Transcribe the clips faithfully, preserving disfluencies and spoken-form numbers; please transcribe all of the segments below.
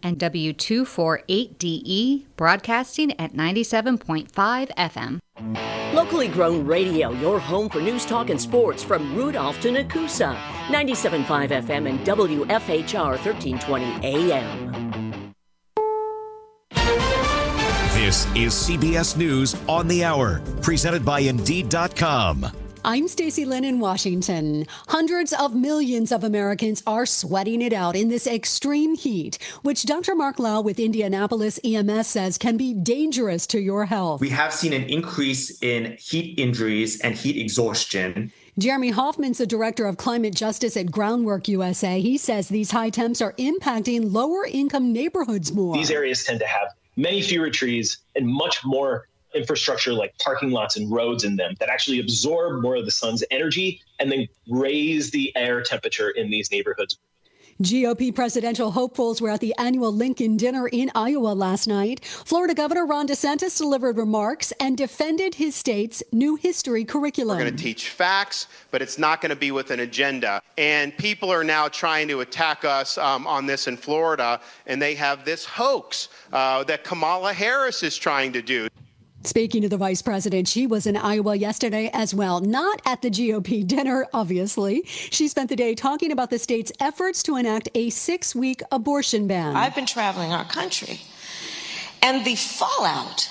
and W two forty-eight D E, broadcasting at ninety-seven point five F M. Locally grown radio, your home for news, talk, and sports from Rudolph to Nakusa. ninety-seven point five F M and W F H R thirteen twenty A M. This is C B S News on the Hour, presented by Indeed dot com. I'm Stacey Lynn in Washington. Hundreds of millions of Americans are sweating it out in this extreme heat, which Doctor Mark Lau with Indianapolis E M S says can be dangerous to your health. We have seen an increase in heat injuries and heat exhaustion. Jeremy Hoffman's the director of climate justice at Groundwork U S A. He says these high temps are impacting lower income neighborhoods more. These areas tend to have many fewer trees and much more infrastructure like parking lots and roads in them that actually absorb more of the sun's energy and then raise the air temperature in these neighborhoods. G O P presidential hopefuls were at the annual Lincoln dinner in Iowa last night. Florida Governor Ron DeSantis delivered remarks and defended his state's new history curriculum. We're going to teach facts, but it's not going to be with an agenda. And people are now trying to attack us um, on this in Florida, and they have this hoax uh, that Kamala Harris is trying to do. Speaking of the vice president, she was in Iowa yesterday as well, not at the G O P dinner, obviously. She spent the day talking about the state's efforts to enact a six-week abortion ban. I've been traveling our country, and the fallout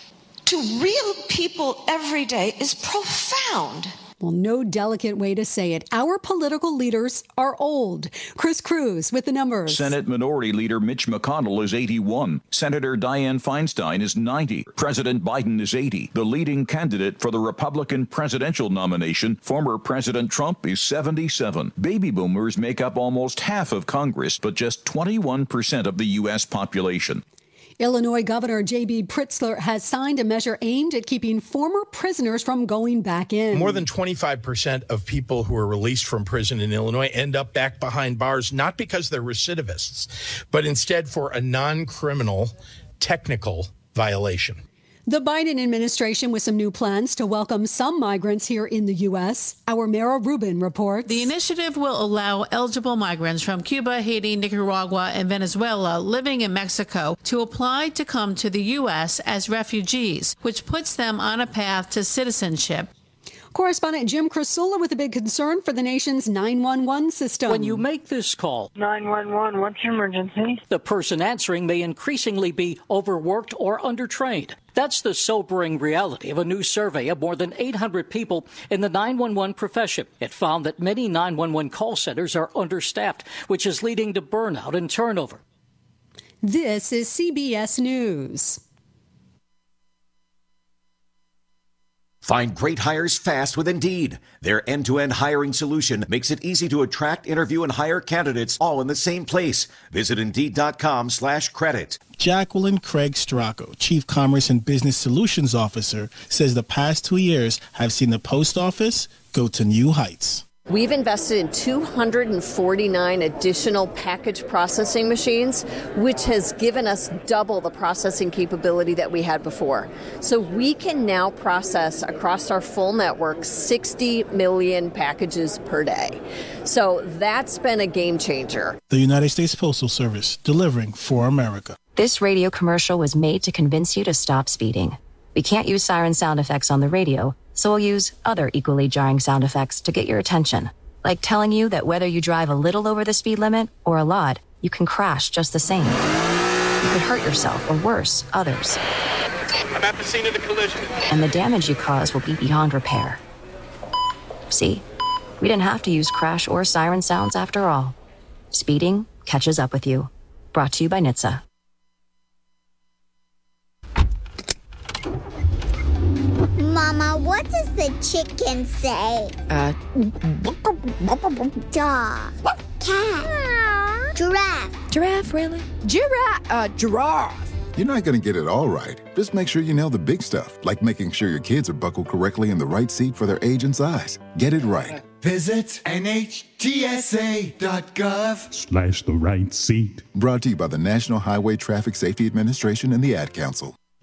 to real people every day is profound. Well, no delicate way to say it. Our political leaders are old. Chris Cruz with the numbers. Senate Minority Leader Mitch McConnell is eighty-one. Senator Dianne Feinstein is ninety. President Biden is eighty. The leading candidate for the Republican presidential nomination, former President Trump, is seventy-seven. Baby boomers make up almost half of Congress, but just twenty-one percent of the U S population. Illinois Governor J B Pritzker has signed a measure aimed at keeping former prisoners from going back in. More than twenty-five percent of people who are released from prison in Illinois end up back behind bars, not because they're recidivists, but instead for a non-criminal technical violation. The Biden administration with some new plans to welcome some migrants here in the U S. Our Mara Rubin reports. The initiative will allow eligible migrants from Cuba, Haiti, Nicaragua, and Venezuela living in Mexico to apply to come to the U S as refugees, which puts them on a path to citizenship. Correspondent Jim Krasula with a big concern for the nation's nine one one system. When you make this call, nine one one, what's your emergency? The person answering may increasingly be overworked or undertrained. That's the sobering reality of a new survey of more than eight hundred people in the nine one one profession. It found that many nine one one call centers are understaffed, which is leading to burnout and turnover. This is C B S News. Find great hires fast with Indeed. Their end-to-end hiring solution makes it easy to attract, interview, and hire candidates all in the same place. Visit Indeed.com slash credit. Jacqueline Craig Stracco, Chief Commerce and Business Solutions Officer, says the past two years have seen the post office go to new heights. We've invested in two hundred forty-nine additional package processing machines, which has given us double the processing capability that we had before. So we can now process across our full network sixty million packages per day. So that's been a game changer. The United States Postal Service, delivering for America. This radio commercial was made to convince you to stop speeding. We can't use siren sound effects on the radio, so we'll use other equally jarring sound effects to get your attention, like telling you that whether you drive a little over the speed limit or a lot, you can crash just the same. You could hurt yourself or worse, others. I'm at the scene of the collision. And the damage you cause will be beyond repair. See, we didn't have to use crash or siren sounds after all. Speeding catches up with you. Brought to you by N H T S A. Mama, what does the chicken say? Uh, Dog. Cat. Giraffe. Giraffe, really? Giraffe. Uh, giraffe. You're not going to get it all right. Just make sure you nail the big stuff, like making sure your kids are buckled correctly in the right seat for their age and size. Get it right. Visit N H T S A dot gov slash the right seat. Brought to you by the National Highway Traffic Safety Administration and the Ad Council.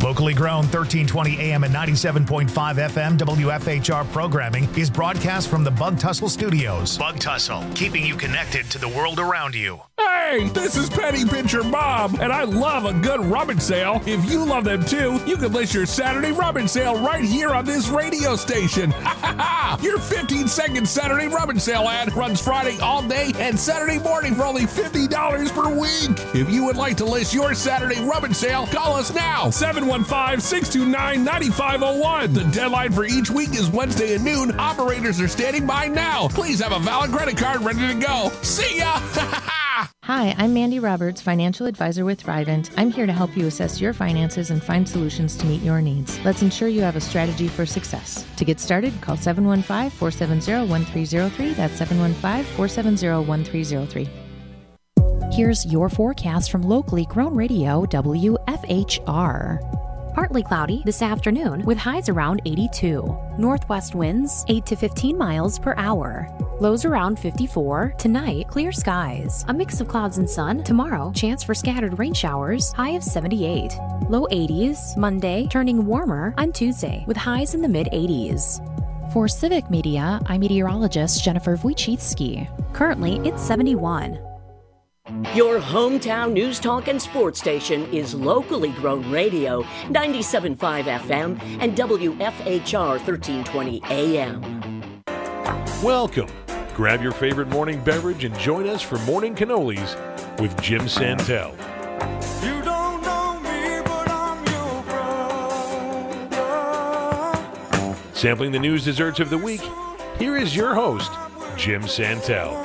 Locally grown thirteen twenty A M and ninety-seven point five F M W F H R programming is broadcast from the Bug Tussle Studios. Bug Tussle, keeping you connected to the world around you. Hey, this is Penny Pincher Bob, and I love a good rummage sale. If you love them too, you can list your Saturday rummage sale right here on this radio station. Ha ha ha! Your fifteen second Saturday rummage sale ad runs Friday all day and Saturday morning for only fifty dollars per week. If you would like to list your Saturday rummage sale, call us now, seven one five, six two nine, nine five zero one. The deadline for each week is Wednesday at noon. Operators are standing by now. Please have a valid credit card ready to go. See ya! Hi, I'm Mandy Roberts, financial advisor with Thrivent. I'm here to help you assess your finances and find solutions to meet your needs. Let's ensure you have a strategy for success. To get started, call seven one five, four seven zero, one three zero three. That's seven one five, four seven zero, one three zero three. Here's your forecast from locally grown radio W F H R. Partly cloudy this afternoon with highs around eighty-two. Northwest winds eight to fifteen miles per hour. Lows around fifty-four. Tonight, clear skies. A mix of clouds and sun. Tomorrow, chance for scattered rain showers. High of seventy-eight. Low eighties. Monday, turning warmer on Tuesday with highs in the mid eighties. For Civic Media, I'm meteorologist Jennifer Wojcicki. Currently, it's seventy-one. Your hometown news talk and sports station is locally grown radio, ninety-seven point five F M and W F H R thirteen twenty A M. Welcome. Grab your favorite morning beverage and join us for Morning Cannolis with Jim Santel. You don't know me, but I'm your brother. Sampling the news desserts of the week, here is your host, Jim Santel.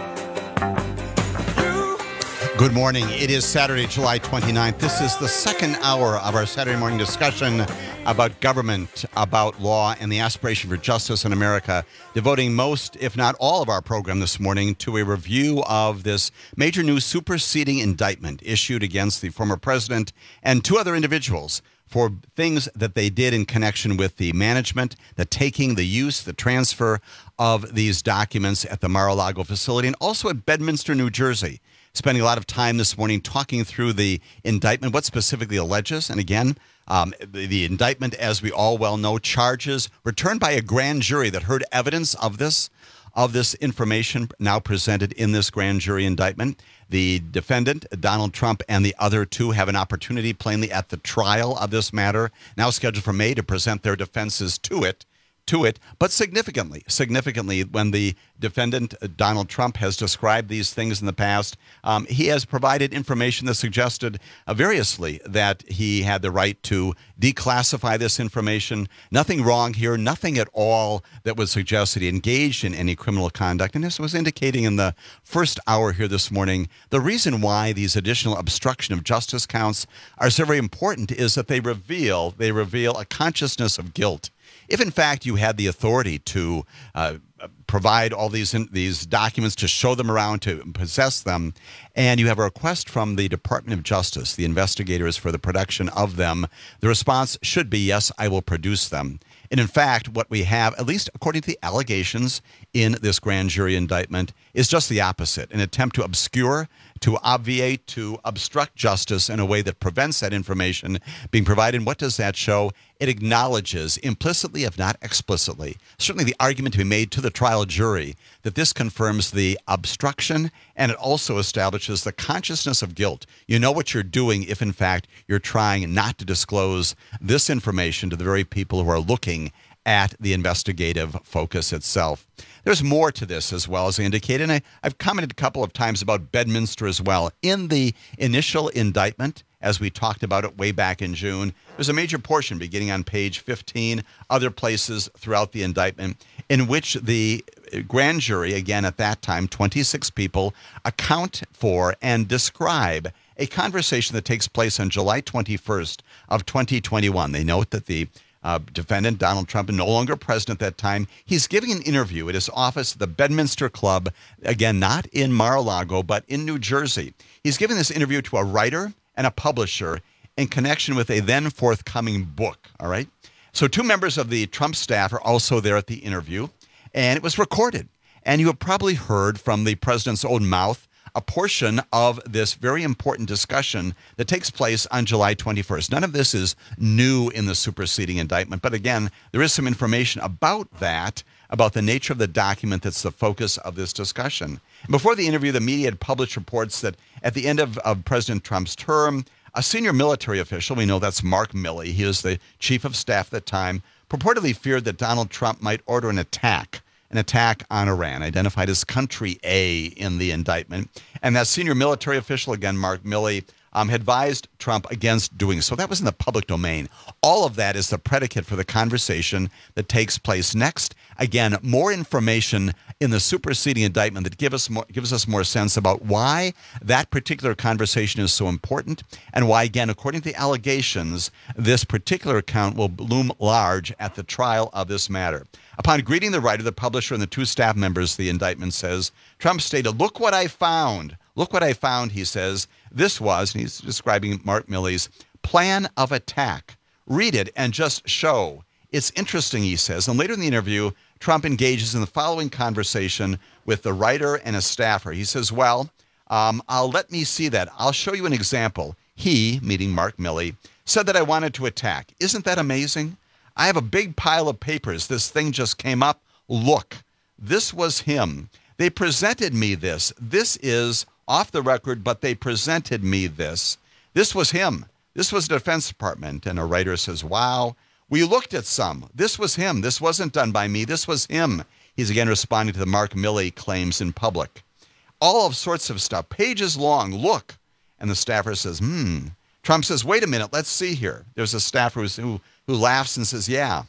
Good morning. It is Saturday, July twenty-ninth. This is the second hour of our Saturday morning discussion about government, about law, and the aspiration for justice in America, devoting most, if not all, of our program this morning to a review of this major new superseding indictment issued against the former president and two other individuals for things that they did in connection with the management, the taking, the use, the transfer of these documents at the Mar-a-Lago facility and also at Bedminster, New Jersey. Spending a lot of time this morning talking through the indictment, what specifically alleges. And again, um, the, the indictment, as we all well know, charges returned by a grand jury that heard evidence of this, of this information now presented in this grand jury indictment. The defendant, Donald Trump, and the other two have an opportunity plainly at the trial of this matter, now scheduled for May, to present their defenses to it. to it, but significantly, significantly, when the defendant, Donald Trump, has described these things in the past, um, he has provided information that suggested uh, variously that he had the right to declassify this information. Nothing wrong here, nothing at all that would suggest that he engaged in any criminal conduct. And this was indicating in the first hour here this morning, the reason why these additional obstruction of justice counts are so very important is that they reveal, they reveal a consciousness of guilt. If, in fact, you had the authority to uh, provide all these in, these documents, to show them around, to possess them, and you have a request from the Department of Justice, the investigators, for the production of them, the response should be, yes, I will produce them. And in fact, what we have, at least according to the allegations in this grand jury indictment, is just the opposite, an attempt to obscure, to obviate, to obstruct justice in a way that prevents that information being provided. And what does that show? It acknowledges, implicitly if not explicitly, certainly the argument to be made to the trial jury that this confirms the obstruction, and it also establishes the consciousness of guilt. You know what you're doing if, in fact, you're trying not to disclose this information to the very people who are looking at the investigative focus itself. There's more to this as well, as I indicated, and I, I've commented a couple of times about Bedminster as well. In the initial indictment, as we talked about it way back in June, there's a major portion beginning on page fifteen, other places throughout the indictment, in which the grand jury, again at that time, twenty-six people, account for and describe a conversation that takes place on July twenty-first of twenty twenty-one. They note that the Uh, defendant, Donald Trump, no longer president at that time. He's giving an interview at his office at the Bedminster Club, again, not in Mar-a-Lago, but in New Jersey. He's giving this interview to a writer and a publisher in connection with a then forthcoming book, all right? So two members of the Trump staff are also there at the interview, and it was recorded. And you have probably heard from the president's own mouth a portion of this very important discussion that takes place on July twenty-first. None of this is new in the superseding indictment, but again, there is some information about that, about the nature of the document that's the focus of this discussion. Before the interview, the media had published reports that at the end of, of President Trump's term, a senior military official, we know that's Mark Milley, he was the chief of staff at the time, purportedly feared that Donald Trump might order an attack, an attack on Iran, identified as Country A in the indictment. And that senior military official, again, Mark Milley, um, had advised Trump against doing so. That was in the public domain. All of that is the predicate for the conversation that takes place next. Again, more information in the superseding indictment that give us more, gives us more sense about why that particular conversation is so important and why, again, according to the allegations, this particular account will loom large at the trial of this matter. Upon greeting the writer, the publisher, and the two staff members, the indictment says, Trump stated, "Look what I found. Look what I found," he says. This was, and he's describing Mark Milley's plan of attack. Read it and just show. It's interesting, he says. And later in the interview, Trump engages in the following conversation with the writer and a staffer. He says, well, um, I'll let me see that. I'll show you an example. He, meaning Mark Milley, said that I wanted to attack. Isn't that amazing? I have a big pile of papers. This thing just came up. Look, this was him. They presented me this. This is off the record, but they presented me this. This was him. This was the Defense Department. And a writer says, wow, we looked at some. This was him. This wasn't done by me. This was him. He's again responding to the Mark Milley claims in public. All of sorts of stuff, pages long. Look. And the staffer says, hmm. Trump says, wait a minute, let's see here. There's a staffer who's, who, who laughs and says, yeah,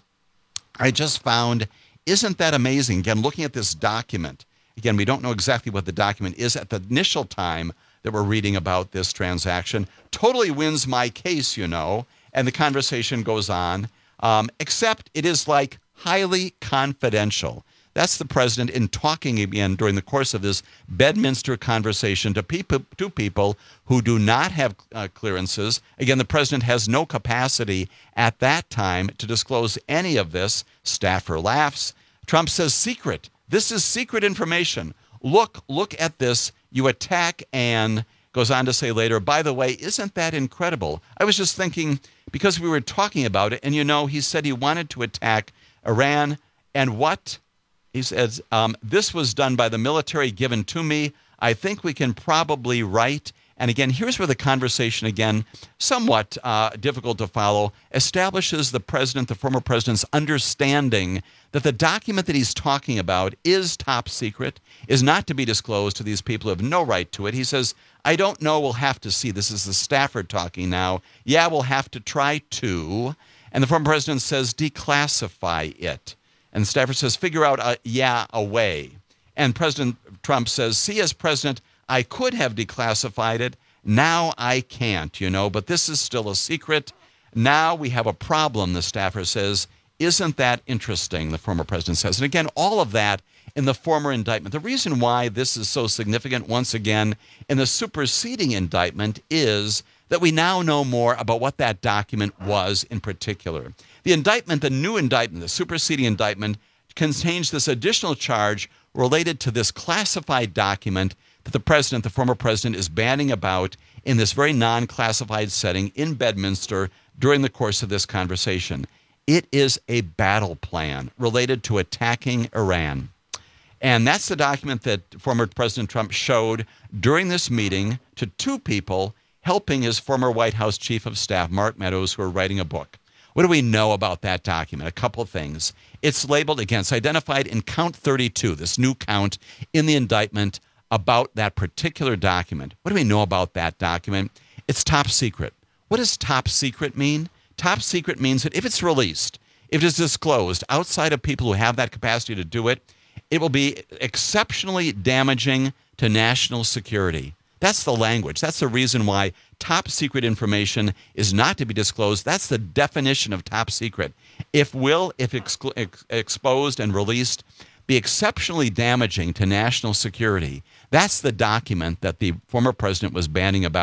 I just found, isn't that amazing? Again, looking at this document. Again, we don't know exactly what the document is at the initial time that we're reading about this transaction. Totally wins my case, you know, and the conversation goes on, um, except it is like highly confidential. That's the president in talking again during the course of this Bedminster conversation to people, to people who do not have uh, clearances. Again, the president has no capacity at that time to disclose any of this. Staffer laughs. Trump says, secret. This is secret information. Look, look at this. You attack and goes on to say later, by the way, isn't that incredible? I was just thinking, because we were talking about it, and you know, he said he wanted to attack Iran, and what? He says, um, this was done by the military given to me. I think we can probably write. And again, here's where the conversation, again, somewhat uh, difficult to follow, establishes the president, the former president's understanding that the document that he's talking about is top secret, is not to be disclosed to these people who have no right to it. He says, I don't know, we'll have to see. This is the staffer talking now. Yeah, we'll have to try to. And the former president says, declassify it. And the staffer says, figure out, a, yeah, a way. And President Trump says, see, as president, I could have declassified it. Now I can't, you know, but this is still a secret. Now we have a problem, the staffer says. Isn't that interesting, the former president says. And again, all of that in the former indictment. The reason why this is so significant, once again, in the superseding indictment is that we now know more about what that document was in particular. The indictment, the new indictment, the superseding indictment, contains this additional charge related to this classified document that the president, the former president, is banning about in this very non-classified setting in Bedminster during the course of this conversation. It is a battle plan related to attacking Iran. And that's the document that former President Trump showed during this meeting to two people helping his former White House chief of staff, Mark Meadows, who are writing a book. What do we know about that document? A couple of things. It's labeled, again, it's identified in count thirty-two, this new count in the indictment about that particular document. What do we know about that document? It's top secret. What does top secret mean? Top secret means that if it's released, if it is disclosed outside of people who have that capacity to do it, it will be exceptionally damaging to national security. That's the language. That's the reason why top secret information is not to be disclosed. That's the definition of top secret. If will, if ex- ex- exposed and released, be exceptionally damaging to national security. That's the document that the former president was banning about.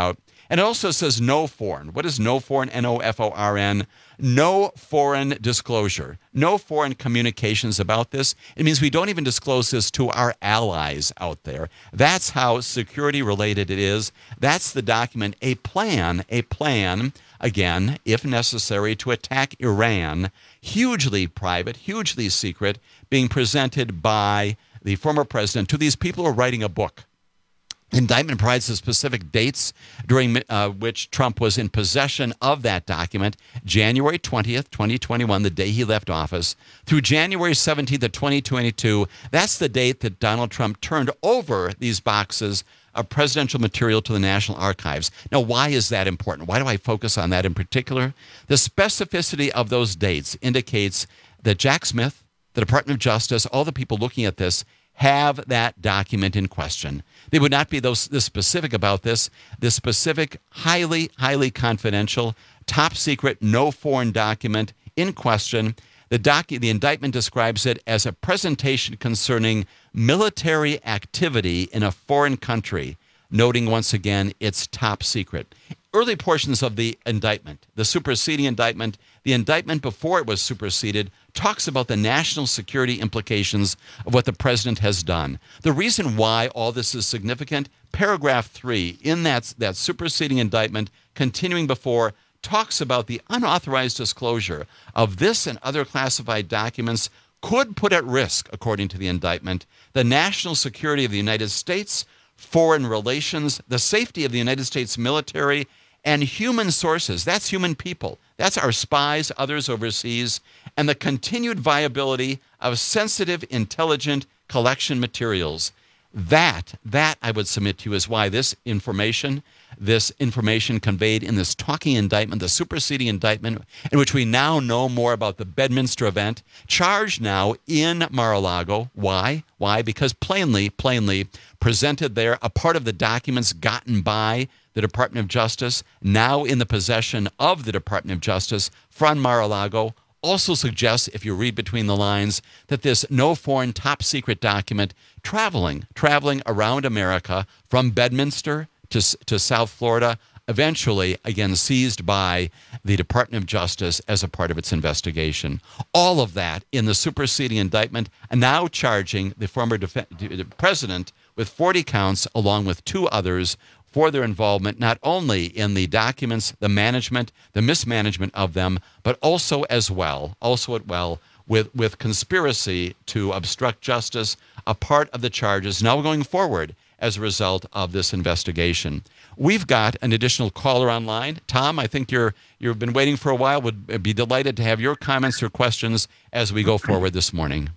And it also says no foreign. What is no foreign? N O F O R N. No foreign disclosure. No foreign communications about this. It means we don't even disclose this to our allies out there. That's how security related it is. That's the document, a plan, a plan, again, if necessary, to attack Iran. Hugely private, hugely secret, being presented by the former president to these people who are writing a book. The indictment provides the specific dates during uh, which Trump was in possession of that document, January twentieth, twenty twenty-one, the day he left office, through January seventeenth of twenty twenty-two. That's the date that Donald Trump turned over these boxes of presidential material to the National Archives. Now, why is that important? Why do I focus on that in particular? The specificity of those dates indicates that Jack Smith, the Department of Justice, all the people looking at this, have that document in question. They would not be those this specific about this. This specific, highly, highly confidential, top secret, no foreign document in question. The docu- the indictment describes it as a presentation concerning military activity in a foreign country, noting once again it's top secret. Early portions of the indictment, the superseding indictment, the indictment before it was superseded, talks about the national security implications of what the president has done. The reason why all this is significant, paragraph three in that, that superseding indictment, continuing before, talks about the unauthorized disclosure of this and other classified documents could put at risk, according to the indictment, the national security of the United States, foreign relations, the safety of the United States military, and human sources. That's human people. That's our spies, others overseas, and the continued viability of sensitive, intelligent collection materials. That, that I would submit to you is why this information, this information conveyed in this talking indictment, the superseding indictment, in which we now know more about the Bedminster event, charged now in Mar-a-Lago. Why? Why? Because plainly, plainly presented there, a part of the documents gotten by the Department of Justice, now in the possession of the Department of Justice from Mar-a-Lago, also suggests, if you read between the lines, that this no foreign top secret document traveling, traveling around America from Bedminster to, to South Florida, eventually, again, seized by the Department of Justice as a part of its investigation. All of that in the superseding indictment, and now charging the former def- president with forty counts, along with two others, for their involvement not only in the documents, the management, the mismanagement of them, but also as well, also as well, with, with conspiracy to obstruct justice, a part of the charges now going forward as a result of this investigation. We've got an additional caller online. Tom, I think you're, you've been waiting for a while. Would be delighted to have your comments or questions as we go forward this morning.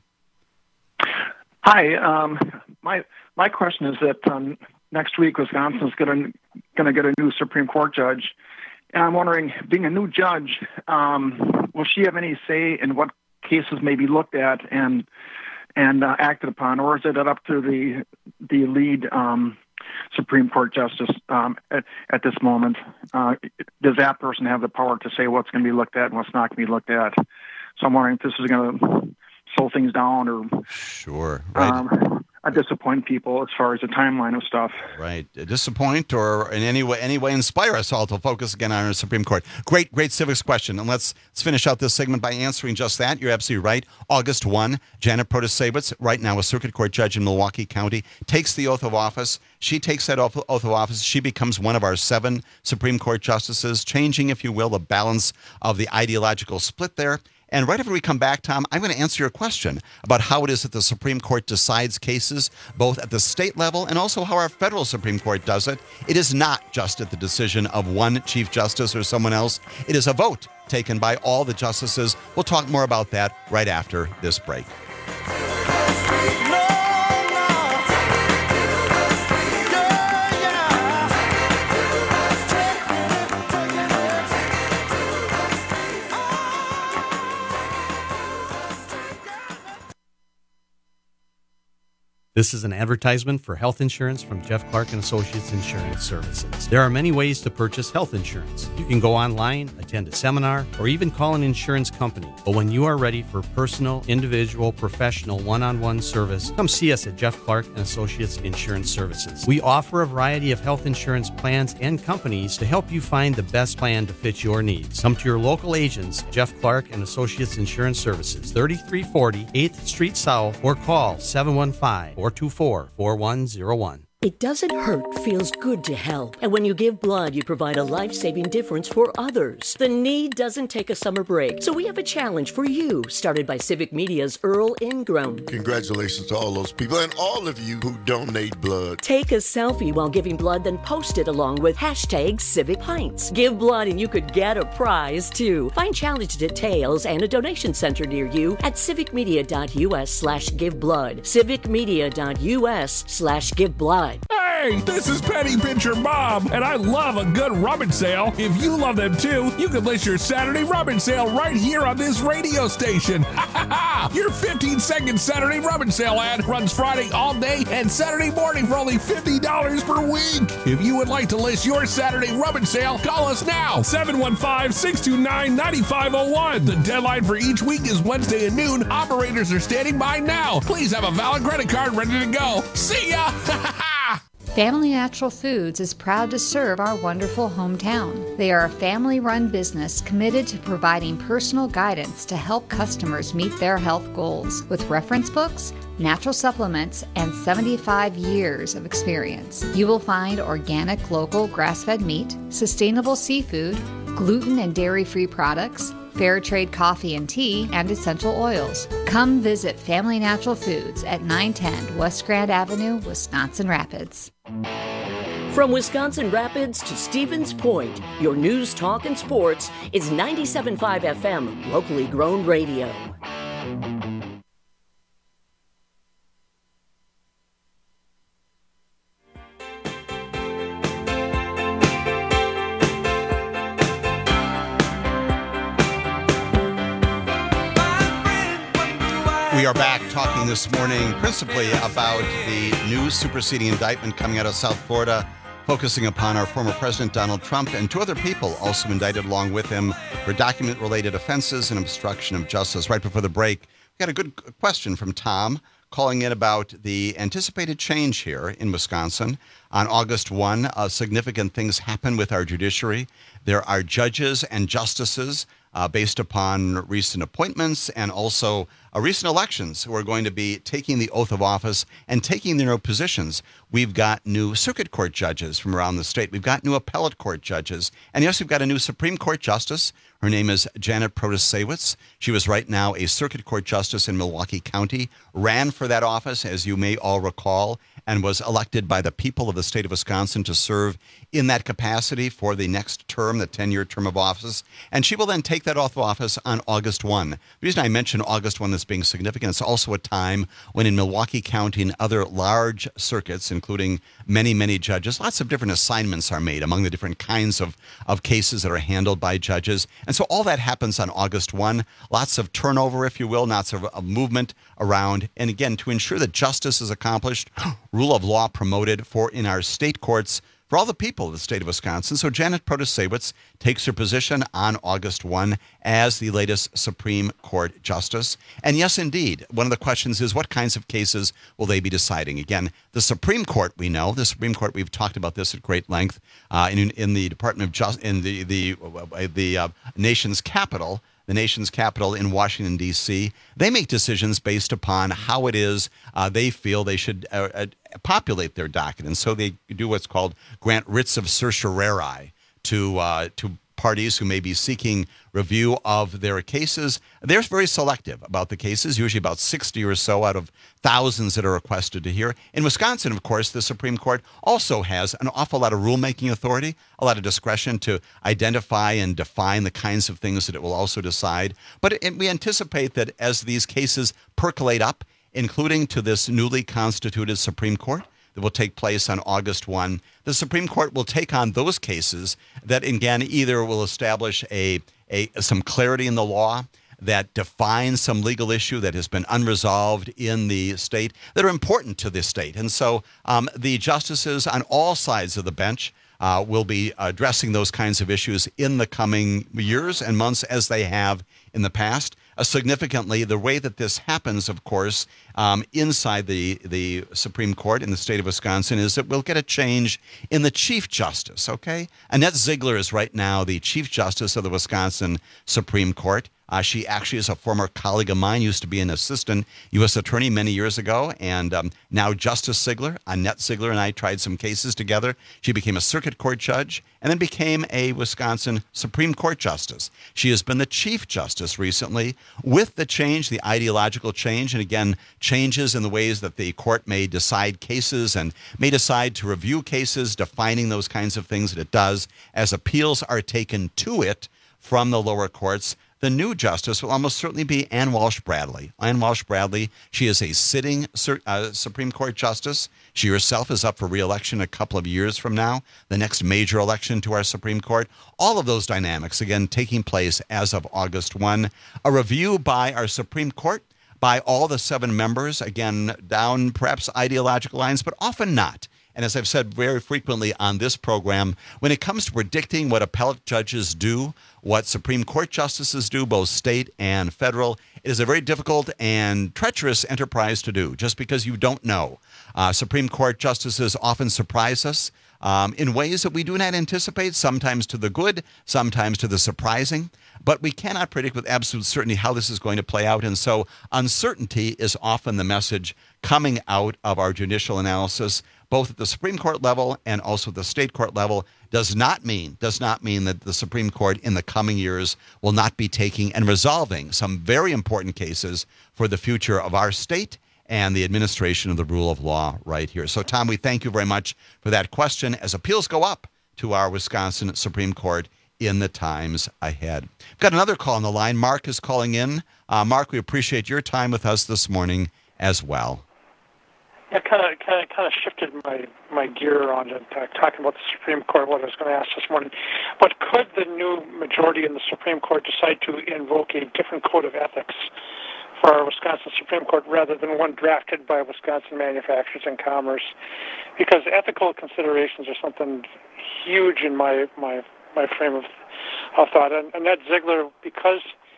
Hi. Um, my my question is that um, next week Wisconsin's going to going to get a new Supreme Court judge, and I'm wondering, being a new judge, um, will she have any say in what cases may be looked at and and uh, acted upon, or is it up to the the lead um, Supreme Court justice um, at, at this moment? Uh, does that person have the power to say what's going to be looked at and what's not going to be looked at? So I'm wondering if this is going to slow things down or sure, right. um, disappoint people as far as the timeline of stuff. Right. Disappoint or in any way, any way inspire us all to focus again on our Supreme Court. Great, great civics question. And let's, let's finish out this segment by answering just that. You're absolutely right. August first, Janet Protasewicz, right now a circuit court judge in Milwaukee County, takes the oath of office. She takes that oath of office. She becomes one of our seven Supreme Court justices, changing, if you will, the balance of the ideological split there. And right after we come back, Tom, I'm going to answer your question about how it is that the Supreme Court decides cases, both at the state level and also how our federal Supreme Court does it. It is not just at the decision of one Chief Justice or someone else. It is a vote taken by all the justices. We'll talk more about that right after this break. This is an advertisement for health insurance from Jeff Clark and Associates Insurance Services. There are many ways to purchase health insurance. You can go online, attend a seminar, or even call an insurance company. But when you are ready for personal, individual, professional, one-on-one service, come see us at Jeff Clark and Associates Insurance Services. We offer a variety of health insurance plans and companies to help you find the best plan to fit your needs. Come to your local agents, Jeff Clark and Associates Insurance Services, thirty-three forty eighth Street South, or call seven one five, four two four, four one zero one. It doesn't hurt, feels good to help. And when you give blood, you provide a life-saving difference for others. The need doesn't take a summer break. So we have a challenge for you, started by Civic Media's Earl Ingram. Congratulations to all those people and all of you who donate blood. Take a selfie while giving blood, then post it along with hashtag Civic Pints. Give blood and you could get a prize, too. Find challenge details and a donation center near you at civicmedia.us slash give blood. civicmedia.us slash give blood. Hey, this is Penny Pincher Bob, and I love a good rummage sale. If you love them too, you can list your Saturday rummage sale right here on this radio station. Ha ha ha! Your fifteen second Saturday rummage sale ad runs Friday all day and Saturday morning for only fifty dollars per week. If you would like to list your Saturday rummage sale, call us now, seven one five, six two nine, nine five zero one. The deadline for each week is Wednesday at noon. Operators are standing by now. Please have a valid credit card ready to go. See ya! Ha ha ha! Family Natural Foods is proud to serve our wonderful hometown. They are a family-run business committed to providing personal guidance to help customers meet their health goals with reference books, natural supplements, and seventy-five years of experience. You will find organic, local, grass-fed meat, sustainable seafood, gluten and dairy-free products, fair trade coffee and tea, and essential oils. Come visit Family Natural Foods at nine ten West Grand Avenue, Wisconsin Rapids. From Wisconsin Rapids to Stevens Point, your news, talk, and sports is ninety-seven point five F M, locally grown radio. We are back talking this morning principally about the new superseding indictment coming out of South Florida, focusing upon our former President Donald Trump and two other people also indicted along with him for document-related offenses and obstruction of justice. Right before the break, we got a good question from Tom calling in about the anticipated change here in Wisconsin. On August first, uh, significant things happen with our judiciary. There are judges and justices Uh, based upon recent appointments and also uh, recent elections who are going to be taking the oath of office and taking their new positions. We've got new circuit court judges from around the state. We've got new appellate court judges. And yes, we've got a new Supreme Court justice. Her name is Janet Protasewicz. She was right now a circuit court justice in Milwaukee County, ran for that office, as you may all recall, and was elected by the people of the state of Wisconsin to serve in that capacity for the next term, the ten-year term of office. And she will then take that oath of office on August first. The reason I mention August first as being significant, it's also a time when in Milwaukee County and other large circuits, including many, many judges, lots of different assignments are made among the different kinds of, of cases that are handled by judges. And so all that happens on August first. Lots of turnover, if you will, lots of, of movement around. And again, to ensure that justice is accomplished, rule of law promoted for in our state courts, for all the people of the state of Wisconsin. So Janet Protasewicz takes her position on August first as the latest Supreme Court justice. And yes, indeed, one of the questions is what kinds of cases will they be deciding? Again, the Supreme Court, we know, the Supreme Court, we've talked about this at great length uh, in, in the Department of Justice, in the, the, uh, the uh, nation's capital, the nation's capital in Washington, D C. They make decisions based upon how it is uh, they feel they should uh, uh, populate their docket. And so they do what's called grant writs of certiorari to uh, to parties who may be seeking review of their cases. They're very selective about the cases, usually about sixty or so out of thousands that are requested to hear. In Wisconsin, of course, the Supreme Court also has an awful lot of rulemaking authority, a lot of discretion to identify and define the kinds of things that it will also decide. But it, we anticipate that as these cases percolate up, including to this newly constituted Supreme Court that will take place on August first, the Supreme Court will take on those cases that, again, either will establish a, a some clarity in the law, that define some legal issue that has been unresolved in the state that are important to this state. And so um, the justices on all sides of the bench uh, will be addressing those kinds of issues in the coming years and months as they have in the past. Uh, significantly, the way that this happens, of course, um, inside the, the Supreme Court in the state of Wisconsin is that we'll get a change in the Chief Justice, okay? Annette Ziegler is right now the Chief Justice of the Wisconsin Supreme Court. Uh, she actually is a former colleague of mine, used to be an assistant U S attorney many years ago, and um, now Justice Ziegler, Annette Ziegler, and I tried some cases together. She became a circuit court judge and then became a Wisconsin Supreme Court justice. She has been the Chief Justice recently with the change, the ideological change, and again, changes in the ways that the court may decide cases and may decide to review cases, defining those kinds of things that it does as appeals are taken to it from the lower courts. The new justice will almost certainly be Ann Walsh Bradley. Ann Walsh Bradley, she is a sitting uh, Supreme Court justice. She herself is up for re-election a couple of years from now, the next major election to our Supreme Court. All of those dynamics, again, taking place as of August first. A review by our Supreme Court, by all the seven members, again, down perhaps ideological lines, but often not. And as I've said very frequently on this program, when it comes to predicting what appellate judges do, what Supreme Court justices do, both state and federal, it is a very difficult and treacherous enterprise to do, just because you don't know. Uh, Supreme Court justices often surprise us um, in ways that we do not anticipate, sometimes to the good, sometimes to the surprising. But we cannot predict with absolute certainty how this is going to play out. And so uncertainty is often the message coming out of our judicial analysis, both at the Supreme Court level and also at the state court level. Does not mean, does not mean that the Supreme Court in the coming years will not be taking and resolving some very important cases for the future of our state and the administration of the rule of law right here. So, Tom, we thank you very much for that question as appeals go up to our Wisconsin Supreme Court in the times ahead. We've got another call on the line. Mark is calling in. Uh, Mark, we appreciate your time with us this morning as well. I kind of, kind of, kind of shifted my, my gear on to uh, talking about the Supreme Court, what I was going to ask this morning. But could the new majority in the Supreme Court decide to invoke a different code of ethics for our Wisconsin Supreme Court rather than one drafted by Wisconsin Manufacturers and Commerce? Because ethical considerations are something huge in my my, my frame of, of thought. And Annette Ziegler, because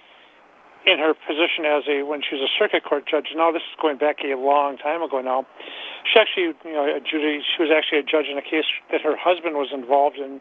in her position as a when she was a circuit court judge. Now this is going back a long time ago now. She actually, you know, a jury. She was actually a judge in a case that her husband was involved in,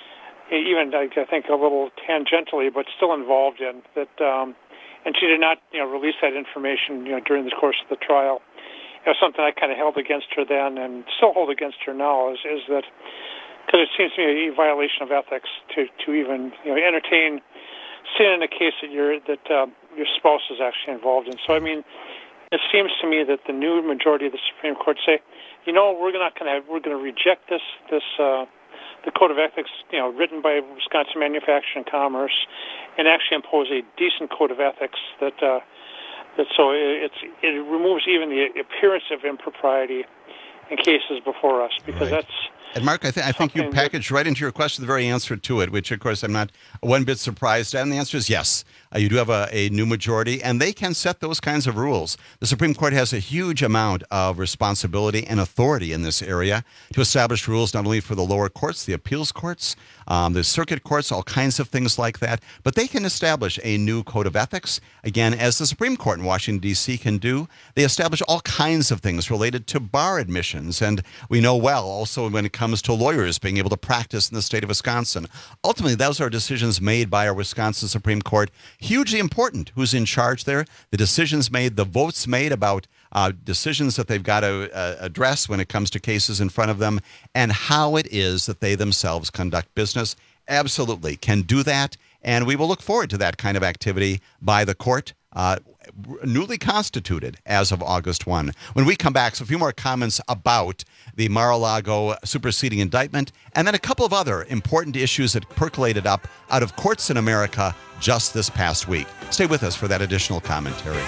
even I think a little tangentially, but still involved in that. Um, and she did not, you know, release that information, you know, during the course of the trial. It was something I kind of held against her then, and still hold against her now. Is is that because it seems to me a violation of ethics to to even, you know, entertain sin in a case that you're that. Uh, your spouse is actually involved in. So, I mean, it seems to me that the new majority of the Supreme Court say, you know, we're not going to we're going to reject this this uh, the code of ethics, you know, written by Wisconsin Manufacturers and Commerce, and actually impose a decent code of ethics that uh, that so it, it's it removes even the appearance of impropriety in cases before us, because right. that's. And Mark, I, th- I think you packaged right into your question the very answer to it, which, of course, I'm not one bit surprised at. And the answer is yes. Uh, you do have a, a new majority, and they can set those kinds of rules. The Supreme Court has a huge amount of responsibility and authority in this area to establish rules not only for the lower courts, the appeals courts, um, the circuit courts, all kinds of things like that. But they can establish a new code of ethics, again, as the Supreme Court in Washington, D C can do. They establish all kinds of things related to bar admissions. And we know well also when it comes to lawyers being able to practice in the state of Wisconsin. Ultimately, those are decisions made by our Wisconsin Supreme Court. Hugely important who's in charge there, the decisions made, the votes made about uh, decisions that they've got to uh, address when it comes to cases in front of them, and how it is that they themselves conduct business. Absolutely can do that, and we will look forward to that kind of activity by the court. Uh, newly constituted as of August first. When we come back, so a few more comments about the Mar-a-Lago superseding indictment, and then a couple of other important issues that percolated up out of courts in America just this past week. Stay with us for that additional commentary.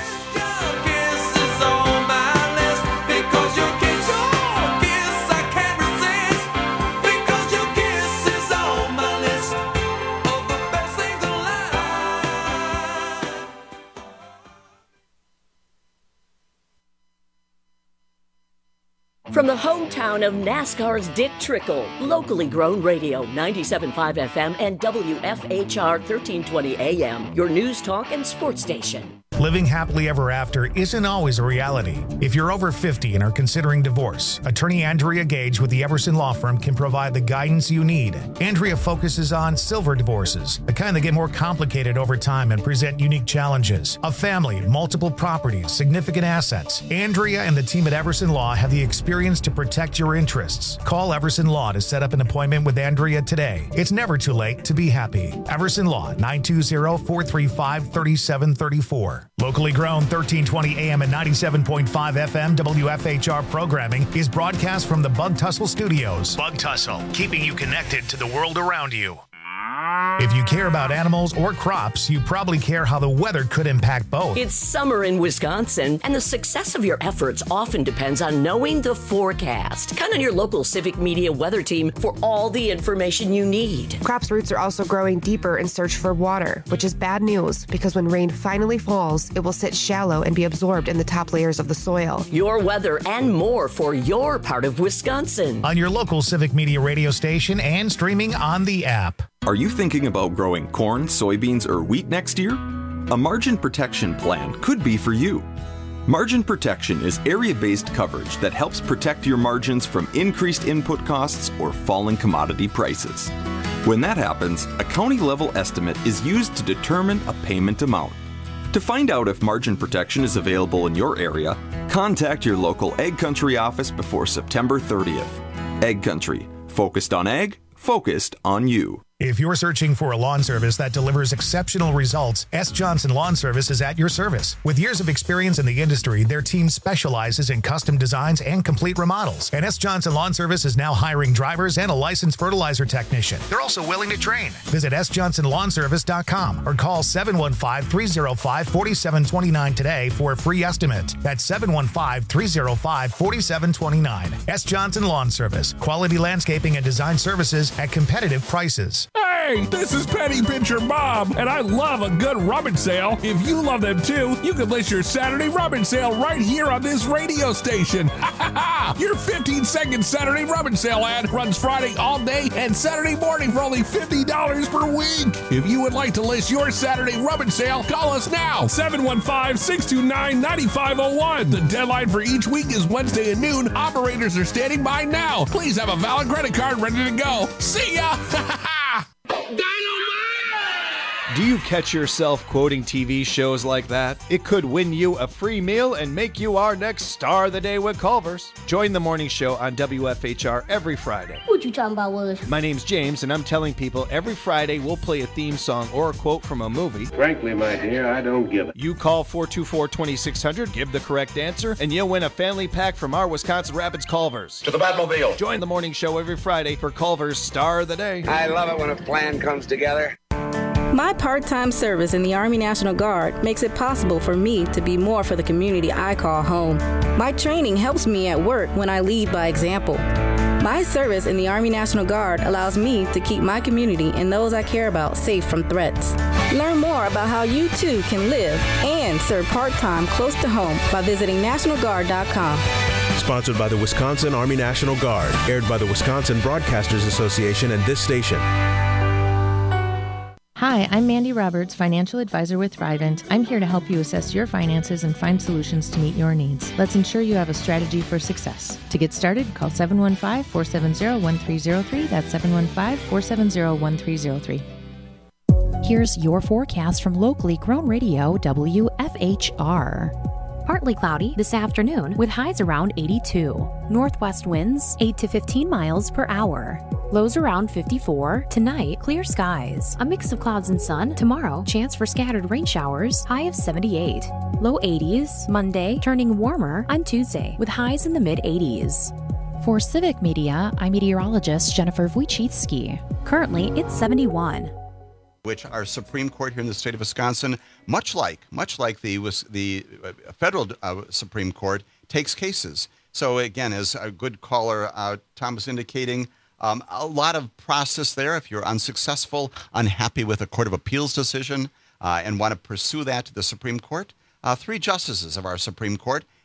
From the hometown of NASCAR's Dick Trickle, locally grown radio, ninety-seven point five F M and W F H R thirteen twenty A M, your news talk and sports station. Living happily ever after isn't always a reality. If you're over fifty and are considering divorce, attorney Andrea Gage with the Everson Law Firm can provide the guidance you need. Andrea focuses on silver divorces, the kind that get more complicated over time and present unique challenges. A family, multiple properties, significant assets. Andrea and the team at Everson Law have the experience to protect your interests. Call Everson Law to set up an appointment with Andrea today. It's never too late to be happy. Everson Law, nine two zero, four three five, three seven three four. Locally grown, thirteen twenty A M and ninety-seven point five F M W F H R programming is broadcast from the Bug Tussle Studios. Bug Tussle, keeping you connected to the world around you. If you care about animals or crops, you probably care how the weather could impact both. It's summer in Wisconsin, and the success of your efforts often depends on knowing the forecast. Count on your local Civic Media weather team for all the information you need. Crops' roots are also growing deeper in search for water, which is bad news because when rain finally falls, it will sit shallow and be absorbed in the top layers of the soil. Your weather and more for your part of Wisconsin. On your local Civic Media radio station and streaming on the app. Are you thinking about growing corn, soybeans, or wheat next year? A margin protection plan could be for you. Margin protection is area-based coverage that helps protect your margins from increased input costs or falling commodity prices. When that happens, a county-level estimate is used to determine a payment amount. To find out if margin protection is available in your area, contact your local Ag Country office before September thirtieth. Ag Country, focused on ag, focused on you. If you're searching for a lawn service that delivers exceptional results, S. Johnson Lawn Service is at your service. With years of experience in the industry, their team specializes in custom designs and complete remodels. And S. Johnson Lawn Service is now hiring drivers and a licensed fertilizer technician. They're also willing to train. Visit s johnson lawn service dot com or call seven one five, three oh five, four seven two nine today for a free estimate. That's seven one five, three oh five, four seven two nine. S. Johnson Lawn Service. Quality landscaping and design services at competitive prices. Hey, this is Penny Pincher Bob, and I love a good rummage sale. If you love them too, you can list your Saturday rummage sale right here on this radio station. Ha ha ha! Your fifteen second Saturday rummage sale ad runs Friday all day and Saturday morning for only fifty dollars per week. If you would like to list your Saturday rummage sale, call us now, seven one five, six two nine, nine five zero one. The deadline for each week is Wednesday at noon. Operators are standing by now. Please have a valid credit card ready to go. See ya! Ha ha ha! Do you catch yourself quoting T V shows like that? It could win you a free meal and make you our next star of the day with Culver's. Join the morning show on W F H R every Friday. What you talking about, Willis? My name's James, and I'm telling people every Friday we'll play a theme song or a quote from a movie. Frankly, my dear, I don't give it. You call four two four, two six zero zero, give the correct answer, and you'll win a family pack from our Wisconsin Rapids Culver's. To the Batmobile. Join the morning show every Friday for Culver's Star of the Day. I love it when a plan comes together. My part-time service in the Army National Guard makes it possible for me to be more for the community I call home. My training helps me at work when I lead by example. My service in the Army National Guard allows me to keep my community and those I care about safe from threats. Learn more about how you too can live and serve part-time close to home by visiting national guard dot com. Sponsored by the Wisconsin Army National Guard, aired by the Wisconsin Broadcasters Association and this station. Hi, I'm Mandy Roberts, financial advisor with Thrivent. I'm here to help you assess your finances and find solutions to meet your needs. Let's ensure you have a strategy for success. To get started, call seven one five, four seven zero, one three zero three. That's seven one five, four seven zero, one three zero three. Here's your forecast from locally grown radio W F H R. Partly cloudy this afternoon with highs around eighty-two. Northwest winds eight to fifteen miles per hour. Lows around fifty-four. Tonight, clear skies. A mix of clouds and sun. Tomorrow, chance for scattered rain showers. High of seventy-eight. Low eighties. Monday, turning warmer on Tuesday with highs in the mid eighties. For Civic Media, I'm meteorologist Jennifer Wojcicki. Currently, it's seventy-one. Which our Supreme Court here in the state of Wisconsin, much like much like the the federal uh, Supreme Court, takes cases. So again, as a good caller uh, Tom was indicating, um, a lot of process there. If you're unsuccessful, unhappy with a Court of Appeals decision, uh, and want to pursue that to the Supreme Court, uh, three justices of our Supreme Court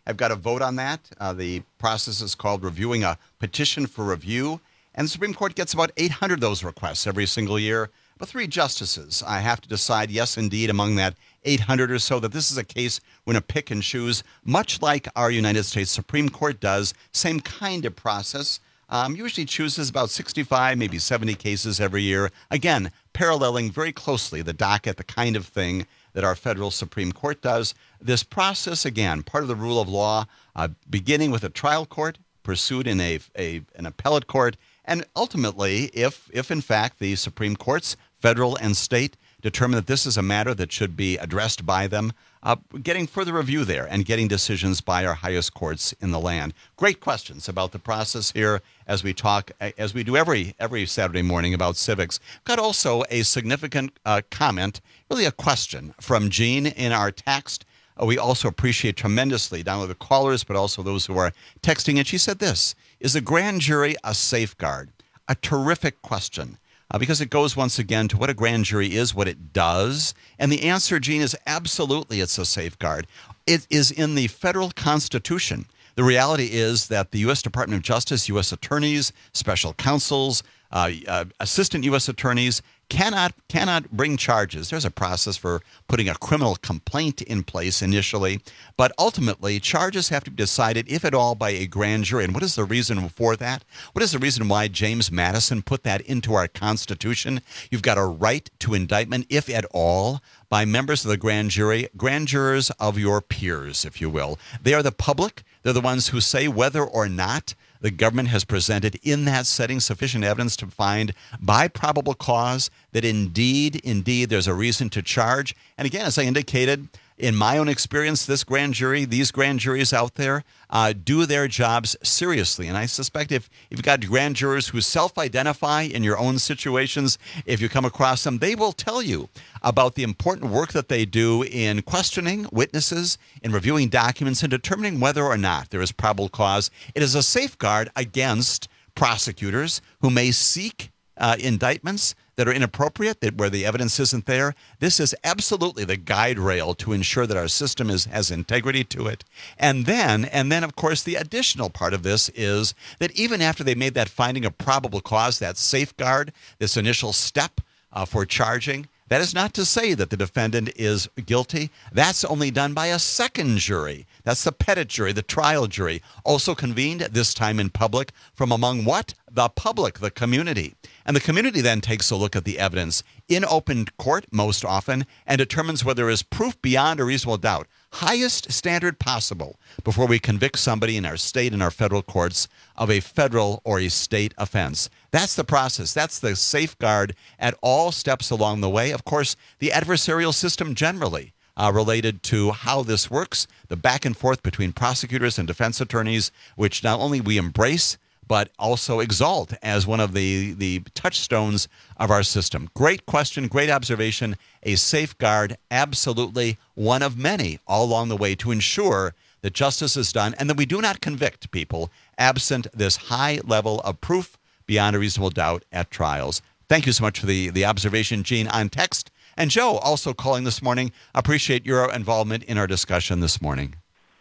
have got to vote on that. Uh, the process is called reviewing a petition for review. And the Supreme Court gets about eight hundred of those requests every single year. But three justices I have to decide, yes, indeed, among that eight hundred or so, that this is a case we're going to pick and choose, much like our United States Supreme Court does, same kind of process. Um, usually chooses about sixty-five, maybe seventy cases every year. Again, paralleling very closely the docket, the kind of thing that our federal Supreme Court does. This process, again, part of the rule of law, uh, beginning with a trial court, pursued in a, a an appellate court, and ultimately, if if in fact the Supreme Courts, federal and state, determine that this is a matter that should be addressed by them, uh, getting further review there and getting decisions by our highest courts in the land. Great questions about the process here as we talk, as we do every every Saturday morning about civics. Got also a significant uh, comment, really a question from Jean in our text. Uh, we also appreciate tremendously not only the callers but also those who are texting. And she said this, is a grand jury a safeguard? A terrific question. Uh, because it goes once again to what a grand jury is, what it does. And the answer, Gene, is absolutely it's a safeguard. It is in the federal Constitution. The reality is that the U S Department of Justice, U S attorneys, special counsels, uh, uh, assistant U S attorneys cannot cannot bring charges. There's a process for putting a criminal complaint in place initially, but ultimately charges have to be decided, if at all, by a grand jury. And what is the reason for that? What is the reason why James Madison put that into our Constitution? You've got a right to indictment, if at all, by members of the grand jury, grand jurors of your peers, if you will. They are the public. They're the ones who say whether or not the government has presented in that setting sufficient evidence to find by probable cause that indeed, indeed, there's a reason to charge. And again, as I indicated, in my own experience, this grand jury, these grand juries out there uh, do their jobs seriously. And I suspect if you've got grand jurors who self-identify in your own situations, if you come across them, they will tell you about the important work that they do in questioning witnesses, in reviewing documents, and determining whether or not there is probable cause. It is a safeguard against prosecutors who may seek uh, indictments that are inappropriate, that where the evidence isn't there. This is absolutely the guide rail to ensure that our system is has integrity to it. And then, and then, of course, the additional part of this is that even after they made that finding of probable cause, that safeguard, this initial step uh, for charging, that is not to say that the defendant is guilty. That's only done by a second jury. That's the petit jury, the trial jury, also convened, this time in public, from among what? The public, the community. And the community then takes a look at the evidence in open court most often and determines whether there is proof beyond a reasonable doubt, highest standard possible, before we convict somebody in our state and our federal courts of a federal or a state offense. That's the process. That's the safeguard at all steps along the way. Of course, the adversarial system generally uh, related to how this works, the back and forth between prosecutors and defense attorneys, which not only we embrace, but also exalt as one of the, the touchstones of our system. Great question, great observation. A safeguard, absolutely one of many all along the way to ensure that justice is done and that we do not convict people absent this high level of proof beyond a reasonable doubt at trials. Thank you so much for the, the observation, Gene, on text. And Joe, also calling this morning. Appreciate your involvement in our discussion this morning.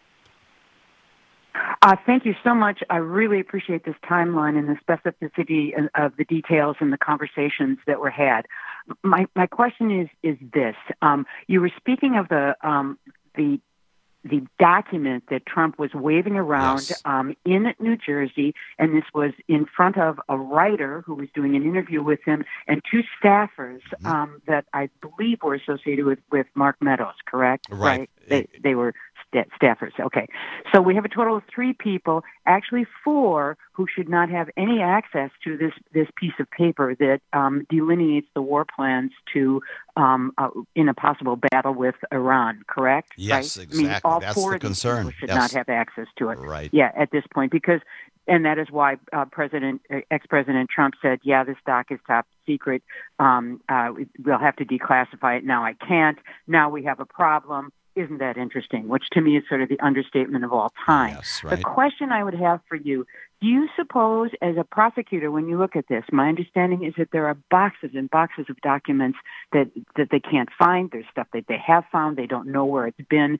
Uh, thank you so much. I really appreciate this timeline and the specificity of the details and the conversations that were had. My my question is is this: um, you were speaking of the um, the the document that Trump was waving around yes. um, in New Jersey, and this was in front of a writer who was doing an interview with him and two staffers mm-hmm. um, that I believe were associated with, with Mark Meadows, correct? Right. right? They, they were st- staffers. Okay. So we have a total of three people, actually four, who should not have any access to this, this piece of paper that um, delineates the war plans to um, uh, in a possible battle with Iran, correct? Yes, right? exactly. I mean, all That's four the of these concern. people should yes. not have access to it. Right. Yeah, at this point, because, and that is why uh, President, uh, ex-President Trump said, yeah, this doc is top secret. Um, uh, we'll have to declassify it. Now I can't. Now we have a problem. Isn't that interesting? Which to me is sort of the understatement of all time. Yes, right. The question I would have for you, do you suppose as a prosecutor, when you look at this, my understanding is that there are boxes and boxes of documents that, that they can't find. There's stuff that they have found. They don't know where it's been.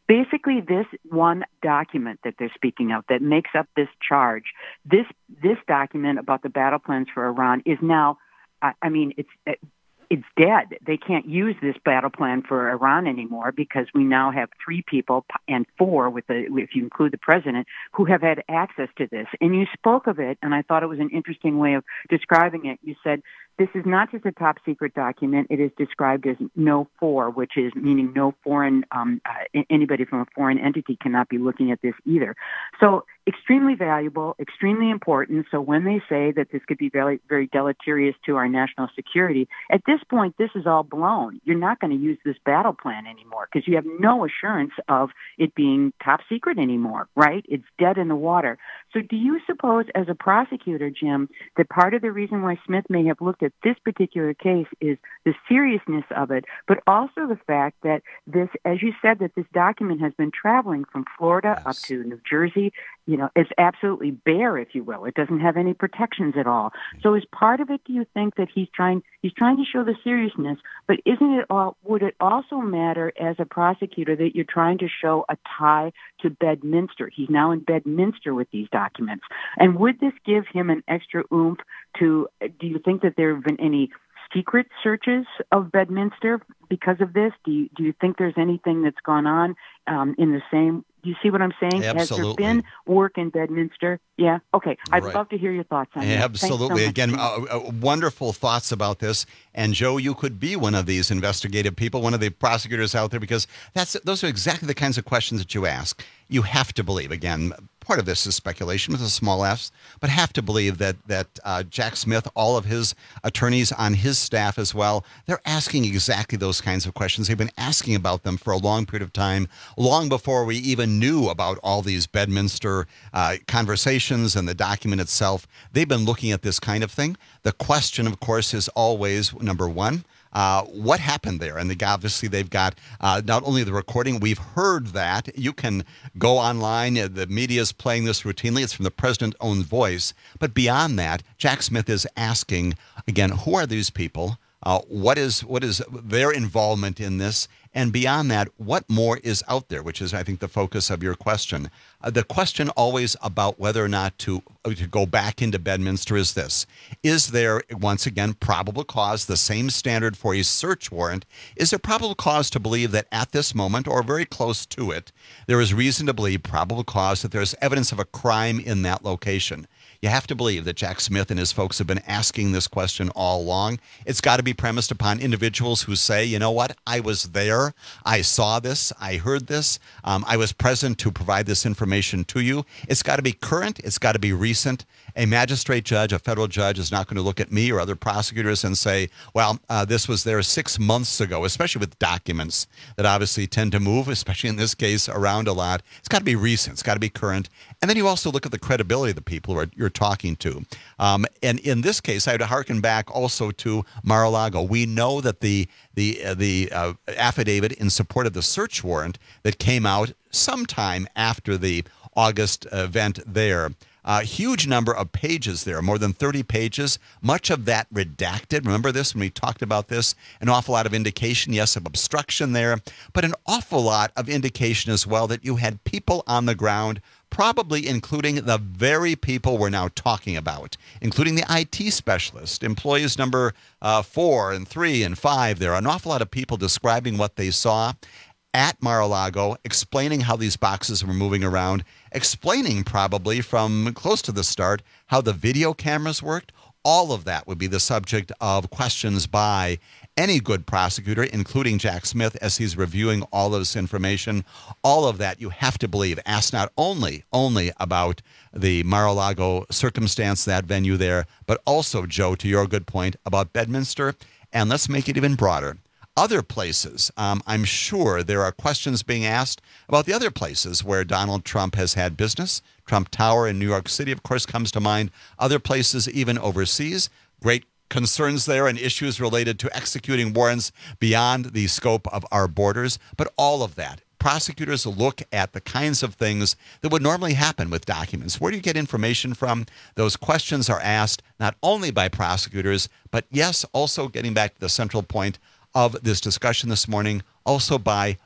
Basically, this one document that they're speaking of that makes up this charge, this this document about the battle plans for Iran is now, I, I mean, it's it, it's dead. They can't use this battle plan for Iran anymore because we now have three people and four, with the if you include the president, who have had access to this. And you spoke of it, and I thought it was an interesting way of describing it. You said, this is not just a top secret document. It is described as no four, which is meaning no foreign, um, uh, anybody from a foreign entity cannot be looking at this either. So extremely valuable, extremely important. So when they say that this could be very, very deleterious to our national security, at this point, this is all blown. You're not going to use this battle plan anymore because you have no assurance of it being top secret anymore, right? It's dead in the water. So do you suppose, as a prosecutor, Jim, that part of the reason why Smith may have looked at this particular case is the seriousness of it, but also the fact that this, as you said, that this document has been traveling from Florida yes. up to New Jersey. You know, it's absolutely bare, if you will. It doesn't have any protections at all. So as part of it, do you think that he's trying he's trying to show the seriousness, but isn't it all, would it also matter as a prosecutor that you're trying to show a tie to Bedminster? He's now in Bedminster with these documents. And would this give him an extra oomph to, do you think that there have been any secret searches of Bedminster because of this? Do you, do you think there's anything that's gone on um, in the same, do you see what I'm saying? Absolutely. Has there been work in Bedminster? Yeah. Okay. I'd right. love to hear your thoughts on that. Absolutely. So Again, uh, uh, wonderful thoughts about this. And Joe, you could be one of these investigative people, one of the prosecutors out there, because that's those are exactly the kinds of questions that you ask. You have to believe, again, part of this is speculation with a small f, but have to believe that that uh, Jack Smith, all of his attorneys on his staff as well, they're asking exactly those kinds of questions. They've been asking about them for a long period of time, long before we even knew about all these Bedminster uh, conversations and the document itself. They've been looking at this kind of thing. The question, of course, is always, number one, Uh, what happened there? And the, obviously they've got uh, not only the recording, we've heard that. You can go online. The media is playing this routinely. It's from the president's own voice. But beyond that, Jack Smith is asking, again, who are these people? Uh, what is what is their involvement in this? And beyond that, what more is out there, which is, I think, the focus of your question. Uh, the question always about whether or not to, to go back into Bedminster is this. Is there, once again, probable cause, the same standard for a search warrant? Is there probable cause to believe that at this moment, or very close to it, there is reason to believe, probable cause, that there's evidence of a crime in that location? You have to believe that Jack Smith and his folks have been asking this question all along. It's got to be premised upon individuals who say, you know what, I was there, I saw this, I heard this, um, I was present to provide this information to you. It's got to be current, it's got to be recent. A magistrate judge, a federal judge, is not going to look at me or other prosecutors and say, well, uh, this was there six months ago, especially with documents that obviously tend to move, especially in this case, around a lot. It's got to be recent, it's got to be current. And then you also look at the credibility of the people who are, you're talking to. Um, and in this case, I would harken back also to Mar-a-Lago. We know that the the uh, the uh, affidavit in support of the search warrant that came out sometime after the August event there, a uh, huge number of pages there, more than thirty pages, much of that redacted. Remember this when we talked about this? An awful lot of indication, yes, of obstruction there, but an awful lot of indication as well that you had people on the ground, probably including the very people we're now talking about, including the I T specialist, employees number uh, four and three and five there. An awful lot of people describing what they saw at Mar-a-Lago, explaining how these boxes were moving around, explaining probably from close to the start how the video cameras worked. All of that would be the subject of questions by any good prosecutor, including Jack Smith, as he's reviewing all of this information. All of that, you have to believe, asked not only only about the Mar-a-Lago circumstance, that venue there, but also, Joe, to your good point, about Bedminster. And let's make it even broader. Other places, um, I'm sure there are questions being asked about the other places where Donald Trump has had business. Trump Tower in New York City, of course, comes to mind. Other places, even overseas. Great concerns there and issues related to executing warrants beyond the scope of our borders. But all of that, prosecutors look at the kinds of things that would normally happen with documents. Where do you get information from? Those questions are asked not only by prosecutors, but yes, also getting back to the central point of this discussion this morning, also by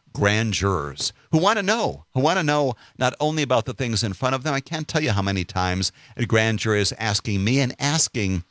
grand jurors who want to know, who want to know not only about the things in front of them. I can't tell you how many times a grand jury is asking me and asking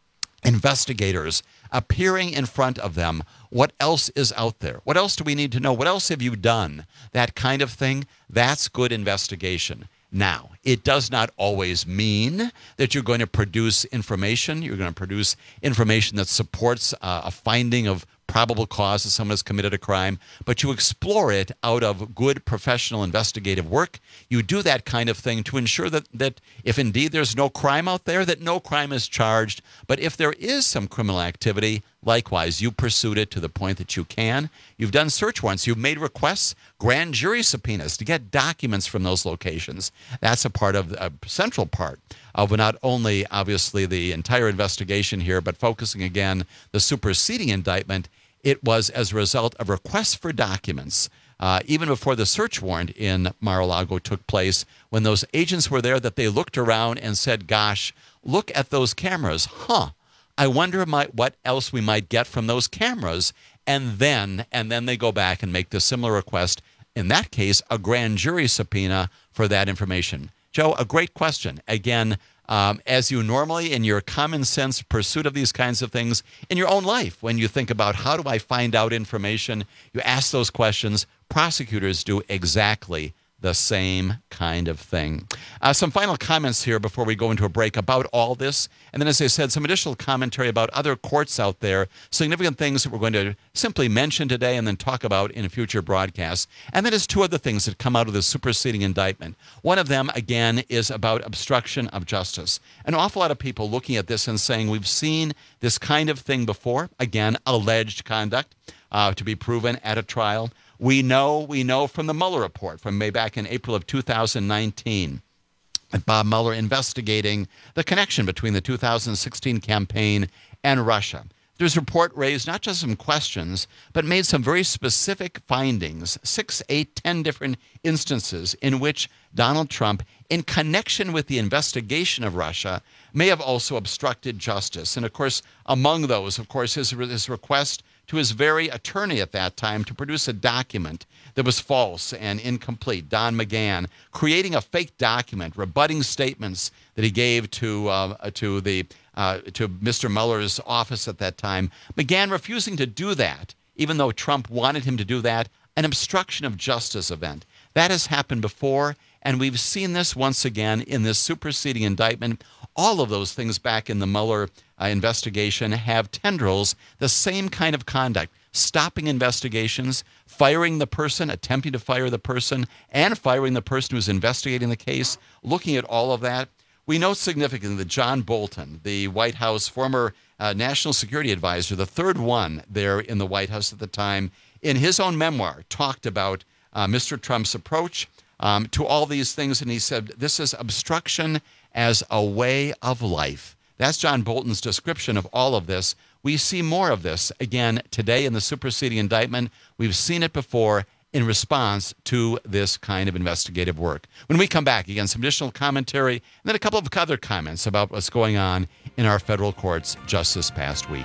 investigators appearing in front of them, what else is out there? What else do we need to know? What else have you done? That kind of thing, that's good investigation. Now, it does not always mean that you're going to produce information. You're going to produce information that supports uh, a finding of probable cause that someone has committed a crime, but you explore it out of good professional investigative work. You do that kind of thing to ensure that, that if indeed there's no crime out there, that no crime is charged. But if there is some criminal activity, likewise, you pursued it to the point that you can. You've done search warrants. You've made requests, grand jury subpoenas to get documents from those locations. That's a part of a central part of not only, obviously, the entire investigation here, but focusing again the superseding indictment. It was as a result of requests for documents, uh, even before the search warrant in Mar-a-Lago took place, when those agents were there, that they looked around and said, gosh, look at those cameras. Huh. I wonder might, what else we might get from those cameras. And then, and then they go back and make the similar request, in that case, a grand jury subpoena for that information. Joe, a great question. Again, Um, as you normally, in your common sense pursuit of these kinds of things in your own life, when you think about how do I find out information, you ask those questions. Prosecutors do exactly the same kind of thing. Uh, some final comments here before we go into a break about all this. And then, as I said, some additional commentary about other courts out there, significant things that we're going to simply mention today and then talk about in future broadcasts. And then there's two other things that come out of the superseding indictment. One of them, again, is about obstruction of justice. An awful lot of people looking at this and saying, we've seen this kind of thing before. Again, alleged conduct uh, to be proven at a trial. We know, we know from the Mueller report from way back in April of two thousand nineteen, that Bob Mueller investigating the connection between the two thousand sixteen campaign and Russia. This report raised not just some questions, but made some very specific findings, six, eight, ten different instances in which Donald Trump, in connection with the investigation of Russia, may have also obstructed justice. And of course, among those, of course, his, his request to his very attorney at that time to produce a document that was false and incomplete, Don McGahn, creating a fake document, rebutting statements that he gave to uh, to the uh, to Mister Mueller's office at that time. McGahn refusing to do that, even though Trump wanted him to do that, an obstruction of justice event. That has happened before, and we've seen this once again in this superseding indictment. All of those things back in the Mueller uh, investigation have tendrils, the same kind of conduct, stopping investigations, firing the person, attempting to fire the person, and firing the person who's investigating the case. Looking at all of that, we know significantly that John Bolton, the White House former uh, national security advisor, the third one there in the White House at the time, in his own memoir, talked about uh, Mister Trump's approach um, to all these things, and he said, this is obstruction as a way of life. That's John Bolton's description of all of this. We see more of this, again, today in the superseding indictment. We've seen it before in response to this kind of investigative work. When we come back, again, some additional commentary, and then a couple of other comments about what's going on in our federal courts just this past week.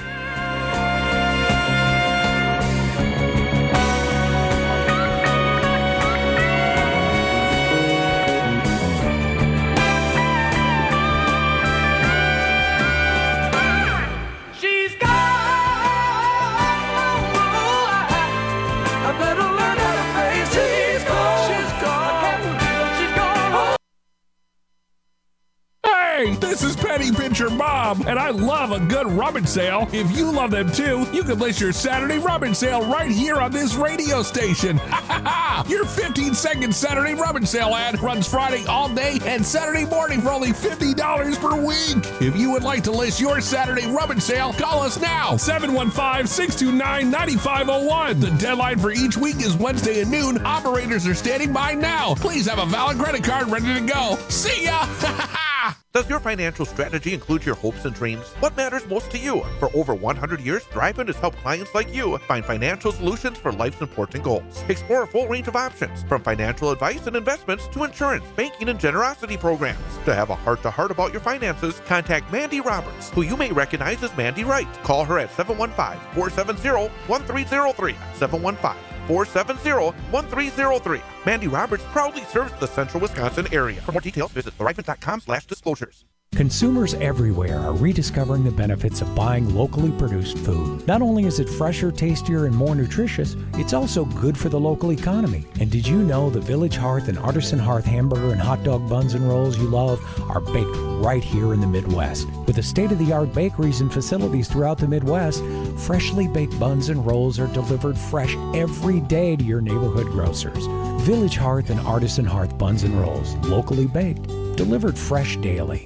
This is Penny Pincher Bob, and I love a good rummage sale. If you love them too, you can list your Saturday rummage sale right here on this radio station. Ha ha ha! Your fifteen second Saturday rummage sale ad runs Friday all day and Saturday morning for only fifty dollars per week. If you would like to list your Saturday rummage sale, call us now, seven one five, six two nine, nine five zero one. The deadline for each week is Wednesday at noon. Operators are standing by now. Please have a valid credit card ready to go. See ya! Ha ha ha! Does your financial strategy include your hopes and dreams? What matters most to you? For over one hundred years, Thrivent has helped clients like you find financial solutions for life's important goals. Explore a full range of options, from financial advice and investments to insurance, banking, and generosity programs. To have a heart-to-heart about your finances, contact Mandy Roberts, who you may recognize as Mandy Wright. Call her at seven one five, four seven zero, one three zero three, seven one five, four seven zero, one three zero three. Mandy Roberts proudly serves the central Wisconsin area. For more details, visit thrivent.com slash disclosures. Consumers everywhere are rediscovering the benefits of buying locally produced food. Not only is it fresher, tastier, and more nutritious, it's also good for the local economy. And did you know the Village Hearth and Artisan Hearth hamburger and hot dog buns and rolls you love are baked right here in the Midwest? With the state-of-the-art bakeries and facilities throughout the Midwest, freshly baked buns and rolls are delivered fresh every day to your neighborhood grocers. Village Hearth and Artisan Hearth buns and rolls, locally baked, delivered fresh daily.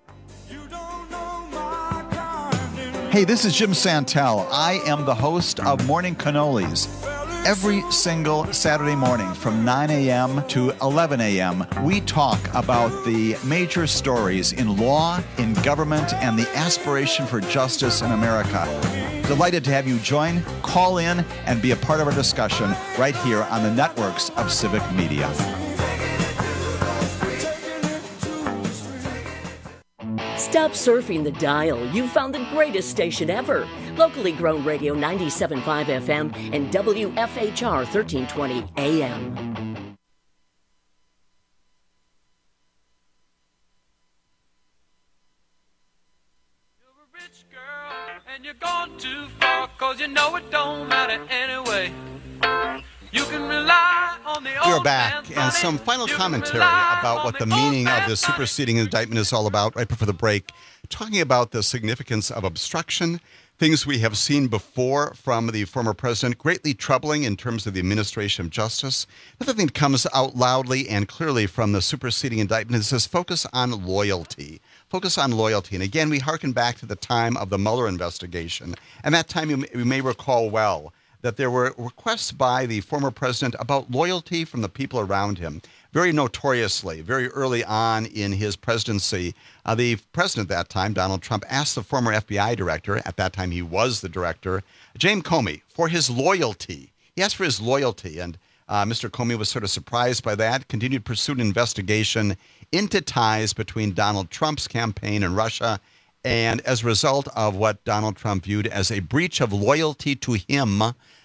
Hey, this is Jim Santel. I am the host of Morning Cannolis. Every single Saturday morning from nine a.m. to eleven a.m., we talk about the major stories in law, in government, and the aspiration for justice in America. Delighted to have you join, call in, and be a part of our discussion right here on the networks of Civic Media. Stop surfing the dial. You've found the greatest station ever. Locally grown radio ninety-seven point five F M and W F H R thirteen twenty A M. You're a rich girl and you're gone too far, 'cause you know it don't matter anyway. You can rely on the We're back, and some final commentary about what the meaning of this superseding indictment is all about right before the break, talking about the significance of obstruction, things we have seen before from the former president, greatly troubling in terms of the administration of justice. Another thing that comes out loudly and clearly from the superseding indictment is this focus on loyalty. Focus on loyalty. And again, we hearken back to the time of the Mueller investigation. And that time, you may, you may recall well, that there were requests by the former president about loyalty from the people around him. Very notoriously, very early on in his presidency, uh, the president at that time, Donald Trump, asked the former F B I director, at that time he was the director, James Comey, for his loyalty. He asked for his loyalty, and uh, Mister Comey was sort of surprised by that, continued pursued an investigation into ties between Donald Trump's campaign and Russia, and as a result of what Donald Trump viewed as a breach of loyalty to him,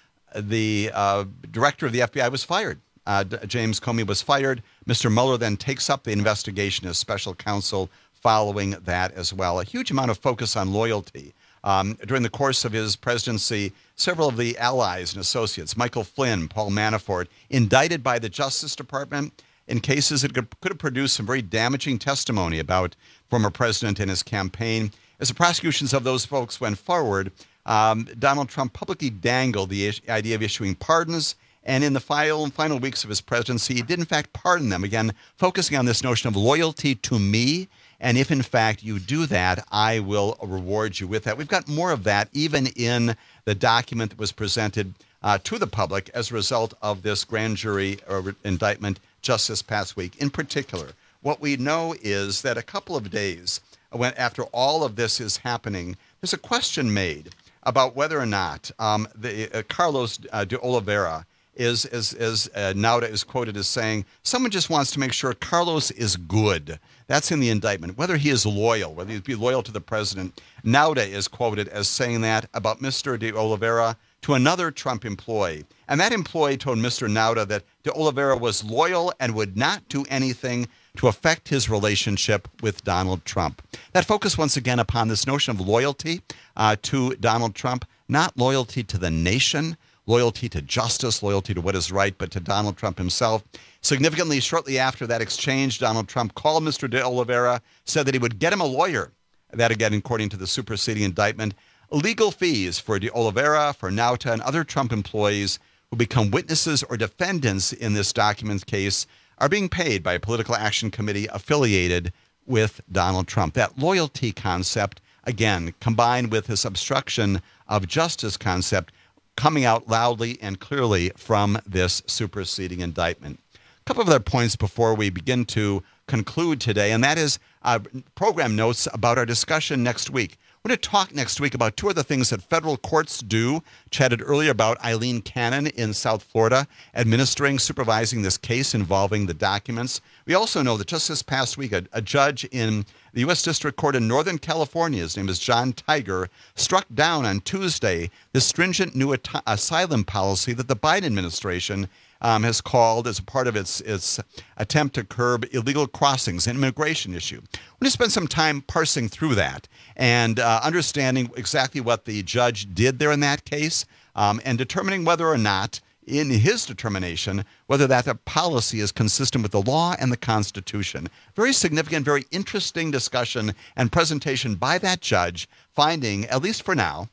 the uh, director of the F B I was fired. Uh, James Comey was fired. Mister Mueller then takes up the investigation as special counsel following that as well. A huge amount of focus on loyalty. Um, during the course of his presidency, several of the allies and associates, Michael Flynn, Paul Manafort, indicted by the Justice Department in cases that could, could have produced some very damaging testimony about former president and his campaign. As the prosecutions of those folks went forward, Um, Donald Trump publicly dangled the is- idea of issuing pardons, and in the final, final weeks of his presidency, he did in fact pardon them, again, focusing on this notion of loyalty to me, and if in fact you do that, I will reward you with that. We've got more of that even in the document that was presented uh, to the public as a result of this grand jury uh, indictment just this past week. In particular, what we know is that a couple of days when, after all of this is happening, there's a question made about whether or not um, the, uh, Carlos uh, de Oliveira is, is, is uh, Nauta is quoted as saying, someone just wants to make sure Carlos is good. That's in the indictment. Whether he is loyal, whether he'd be loyal to the president. Nauta is quoted as saying that about Mister de Oliveira to another Trump employee. And that employee told Mister Nauta that de Oliveira was loyal and would not do anything to affect his relationship with Donald Trump. That focus once again upon this notion of loyalty uh, to Donald Trump, not loyalty to the nation, loyalty to justice, loyalty to what is right, but to Donald Trump himself. Significantly, shortly after that exchange, Donald Trump called Mister de Oliveira, said that he would get him a lawyer. That again, according to the superseding indictment, legal fees for de Oliveira, for Nauta, and other Trump employees who become witnesses or defendants in this document case are being paid by a political action committee affiliated with Donald Trump. That loyalty concept, again, combined with this obstruction of justice concept, coming out loudly and clearly from this superseding indictment. A couple of other points before we begin to conclude today, and that is uh, program notes about our discussion next week. We're going to talk next week about two of the things that federal courts do. Chatted earlier about Eileen Cannon in South Florida, administering, supervising this case involving the documents. We also know that just this past week, a, a judge in The U S District Court in Northern California, his name is John Tiger, struck down on Tuesday the stringent new at- asylum policy that the Biden administration um, has called as a part of its, its attempt to curb illegal crossings, an immigration issue. We're going to spend some time parsing through that and uh, understanding exactly what the judge did there in that case um, and determining whether or not, in his determination, whether that policy is consistent with the law and the Constitution. Very significant, very interesting discussion and presentation by that judge, finding, at least for now,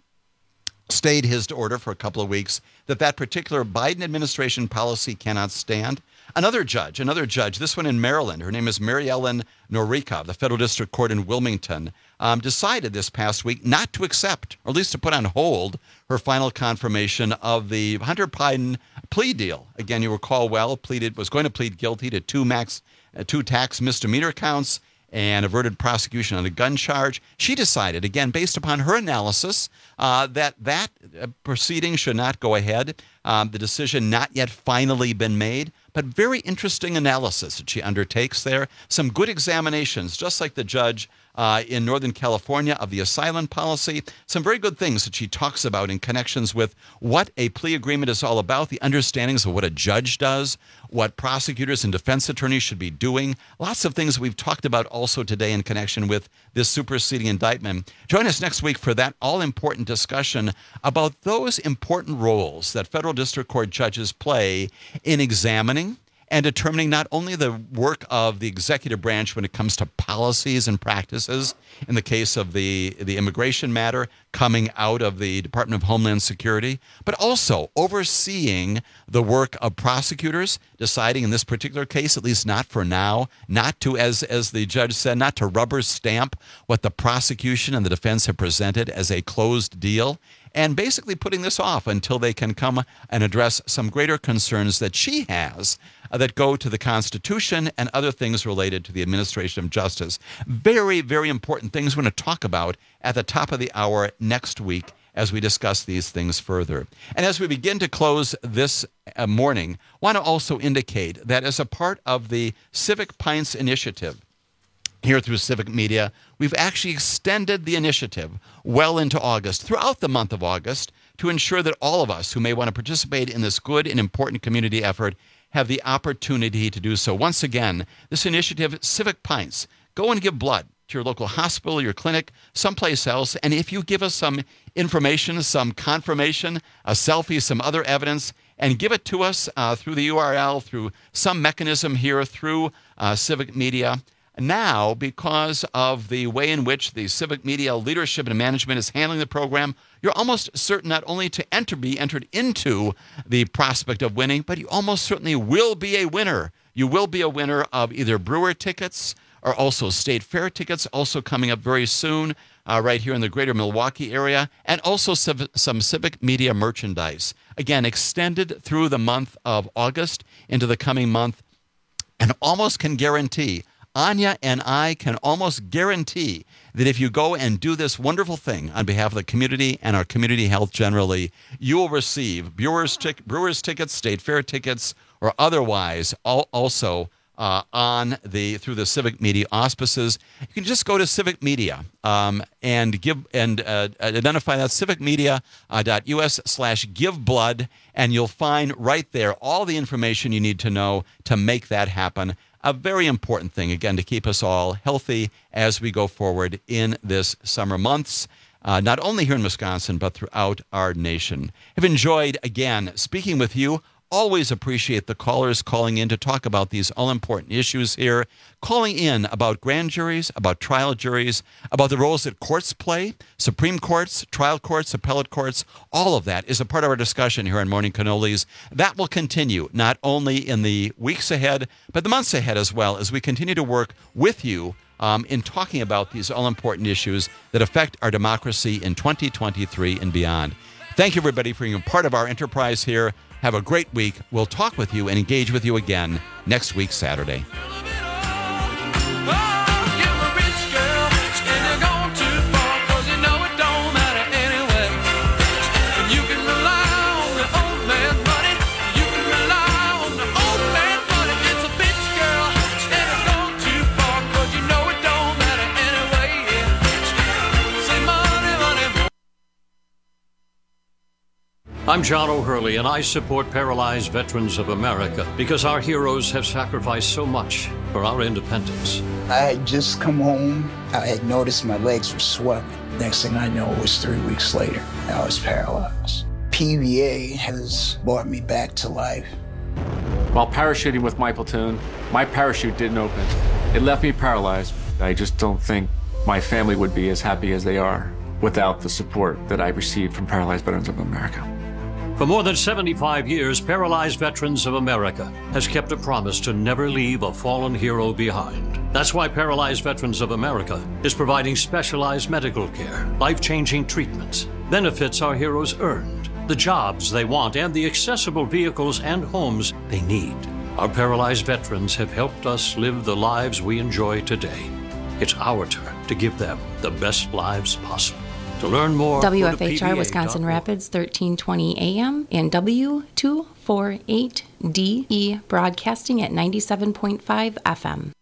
stayed his order for a couple of weeks, that that particular Biden administration policy cannot stand. Another judge, another judge, this one in Maryland, her name is Mary Ellen Norica of the Federal District Court in Wilmington, um, decided this past week not to accept, or at least to put on hold, her final confirmation of the Hunter Biden plea deal. Again, you recall well, pleaded was going to plead guilty to two max, uh, two tax misdemeanor counts and averted prosecution on a gun charge. She decided, again, based upon her analysis, uh, that that uh, proceeding should not go ahead. Um, the decision not yet finally been made, but very interesting analysis that she undertakes there. Some good examinations, just like the judge uh, in Northern California of the asylum policy. Some very good things that she talks about in connections with what a plea agreement is all about, the understandings of what a judge does, what prosecutors and defense attorneys should be doing. Lots of things we've talked about also today in connection with this superseding indictment. Join us next week for that all-important discussion about those important roles that federal district court judges play in examining and determining not only the work of the executive branch when it comes to policies and practices, in the case of the, the immigration matter coming out of the Department of Homeland Security, but also overseeing the work of prosecutors, deciding in this particular case, at least not for now, not to, as, as the judge said, not to rubber stamp what the prosecution and the defense have presented as a closed deal, and basically putting this off until they can come and address some greater concerns that she has uh, that go to the Constitution and other things related to the administration of justice. Very, very important things we're going to talk about at the top of the hour next week as we discuss these things further. And as we begin to close this uh, morning, I want to also indicate that as a part of the Civic Pints Initiative, here through Civic Media, we've actually extended the initiative well into August, throughout the month of August, to ensure that all of us who may want to participate in this good and important community effort have the opportunity to do so. Once again, this initiative, Civic Pints, go and give blood to your local hospital, your clinic, someplace else, and if you give us some information, some confirmation, a selfie, some other evidence, and give it to us uh, through the U R L, through some mechanism here, through uh, Civic Media. Now, because of the way in which the Civic Media leadership and management is handling the program, you're almost certain not only to enter, be entered into the prospect of winning, but you almost certainly will be a winner. You will be a winner of either Brewer tickets or also State Fair tickets, also coming up very soon uh, right here in the greater Milwaukee area, and also civ- some Civic Media merchandise. Again, extended through the month of August into the coming month, and almost can guarantee Anya and I can almost guarantee that if you go and do this wonderful thing on behalf of the community and our community health generally, you will receive Brewers, tic- Brewers tickets, State Fair tickets, or otherwise all, also uh, on the through the Civic Media auspices. You can just go to Civic Media um, and give and uh, identify that civicmedia.us slash give blood, and you'll find right there all the information you need to know to make that happen. A very important thing, again, to keep us all healthy as we go forward in this summer months, uh, not only here in Wisconsin, but throughout our nation. I've enjoyed, again, speaking with you. Always appreciate the callers calling in to talk about these all-important issues here, calling in about grand juries, about trial juries, about the roles that courts play, Supreme Courts, trial courts, appellate courts. All of that is a part of our discussion here on Morning Cannolis. That will continue not only in the weeks ahead, but the months ahead as well, as we continue to work with you um, in talking about these all-important issues that affect our democracy in twenty twenty-three and beyond. Thank you, everybody, for being a part of our enterprise here. Have a great week. We'll talk with you and engage with you again next week, Saturday. I'm John O'Hurley, and I support Paralyzed Veterans of America because our heroes have sacrificed so much for our independence. I had just come home. I had noticed my legs were swelling. Next thing I know, it was three weeks later. I was paralyzed. P V A has brought me back to life. While parachuting with my platoon, my parachute didn't open. It left me paralyzed. I just don't think my family would be as happy as they are without the support that I received from Paralyzed Veterans of America. For more than seventy-five years, Paralyzed Veterans of America has kept a promise to never leave a fallen hero behind. That's why Paralyzed Veterans of America is providing specialized medical care, life-changing treatments, benefits our heroes earned, the jobs they want, and the accessible vehicles and homes they need. Our paralyzed veterans have helped us live the lives we enjoy today. It's our turn to give them the best lives possible. To learn more, W F H R Wisconsin Rapids, thirteen twenty A M and W two forty-eight D E broadcasting at ninety-seven point five F M.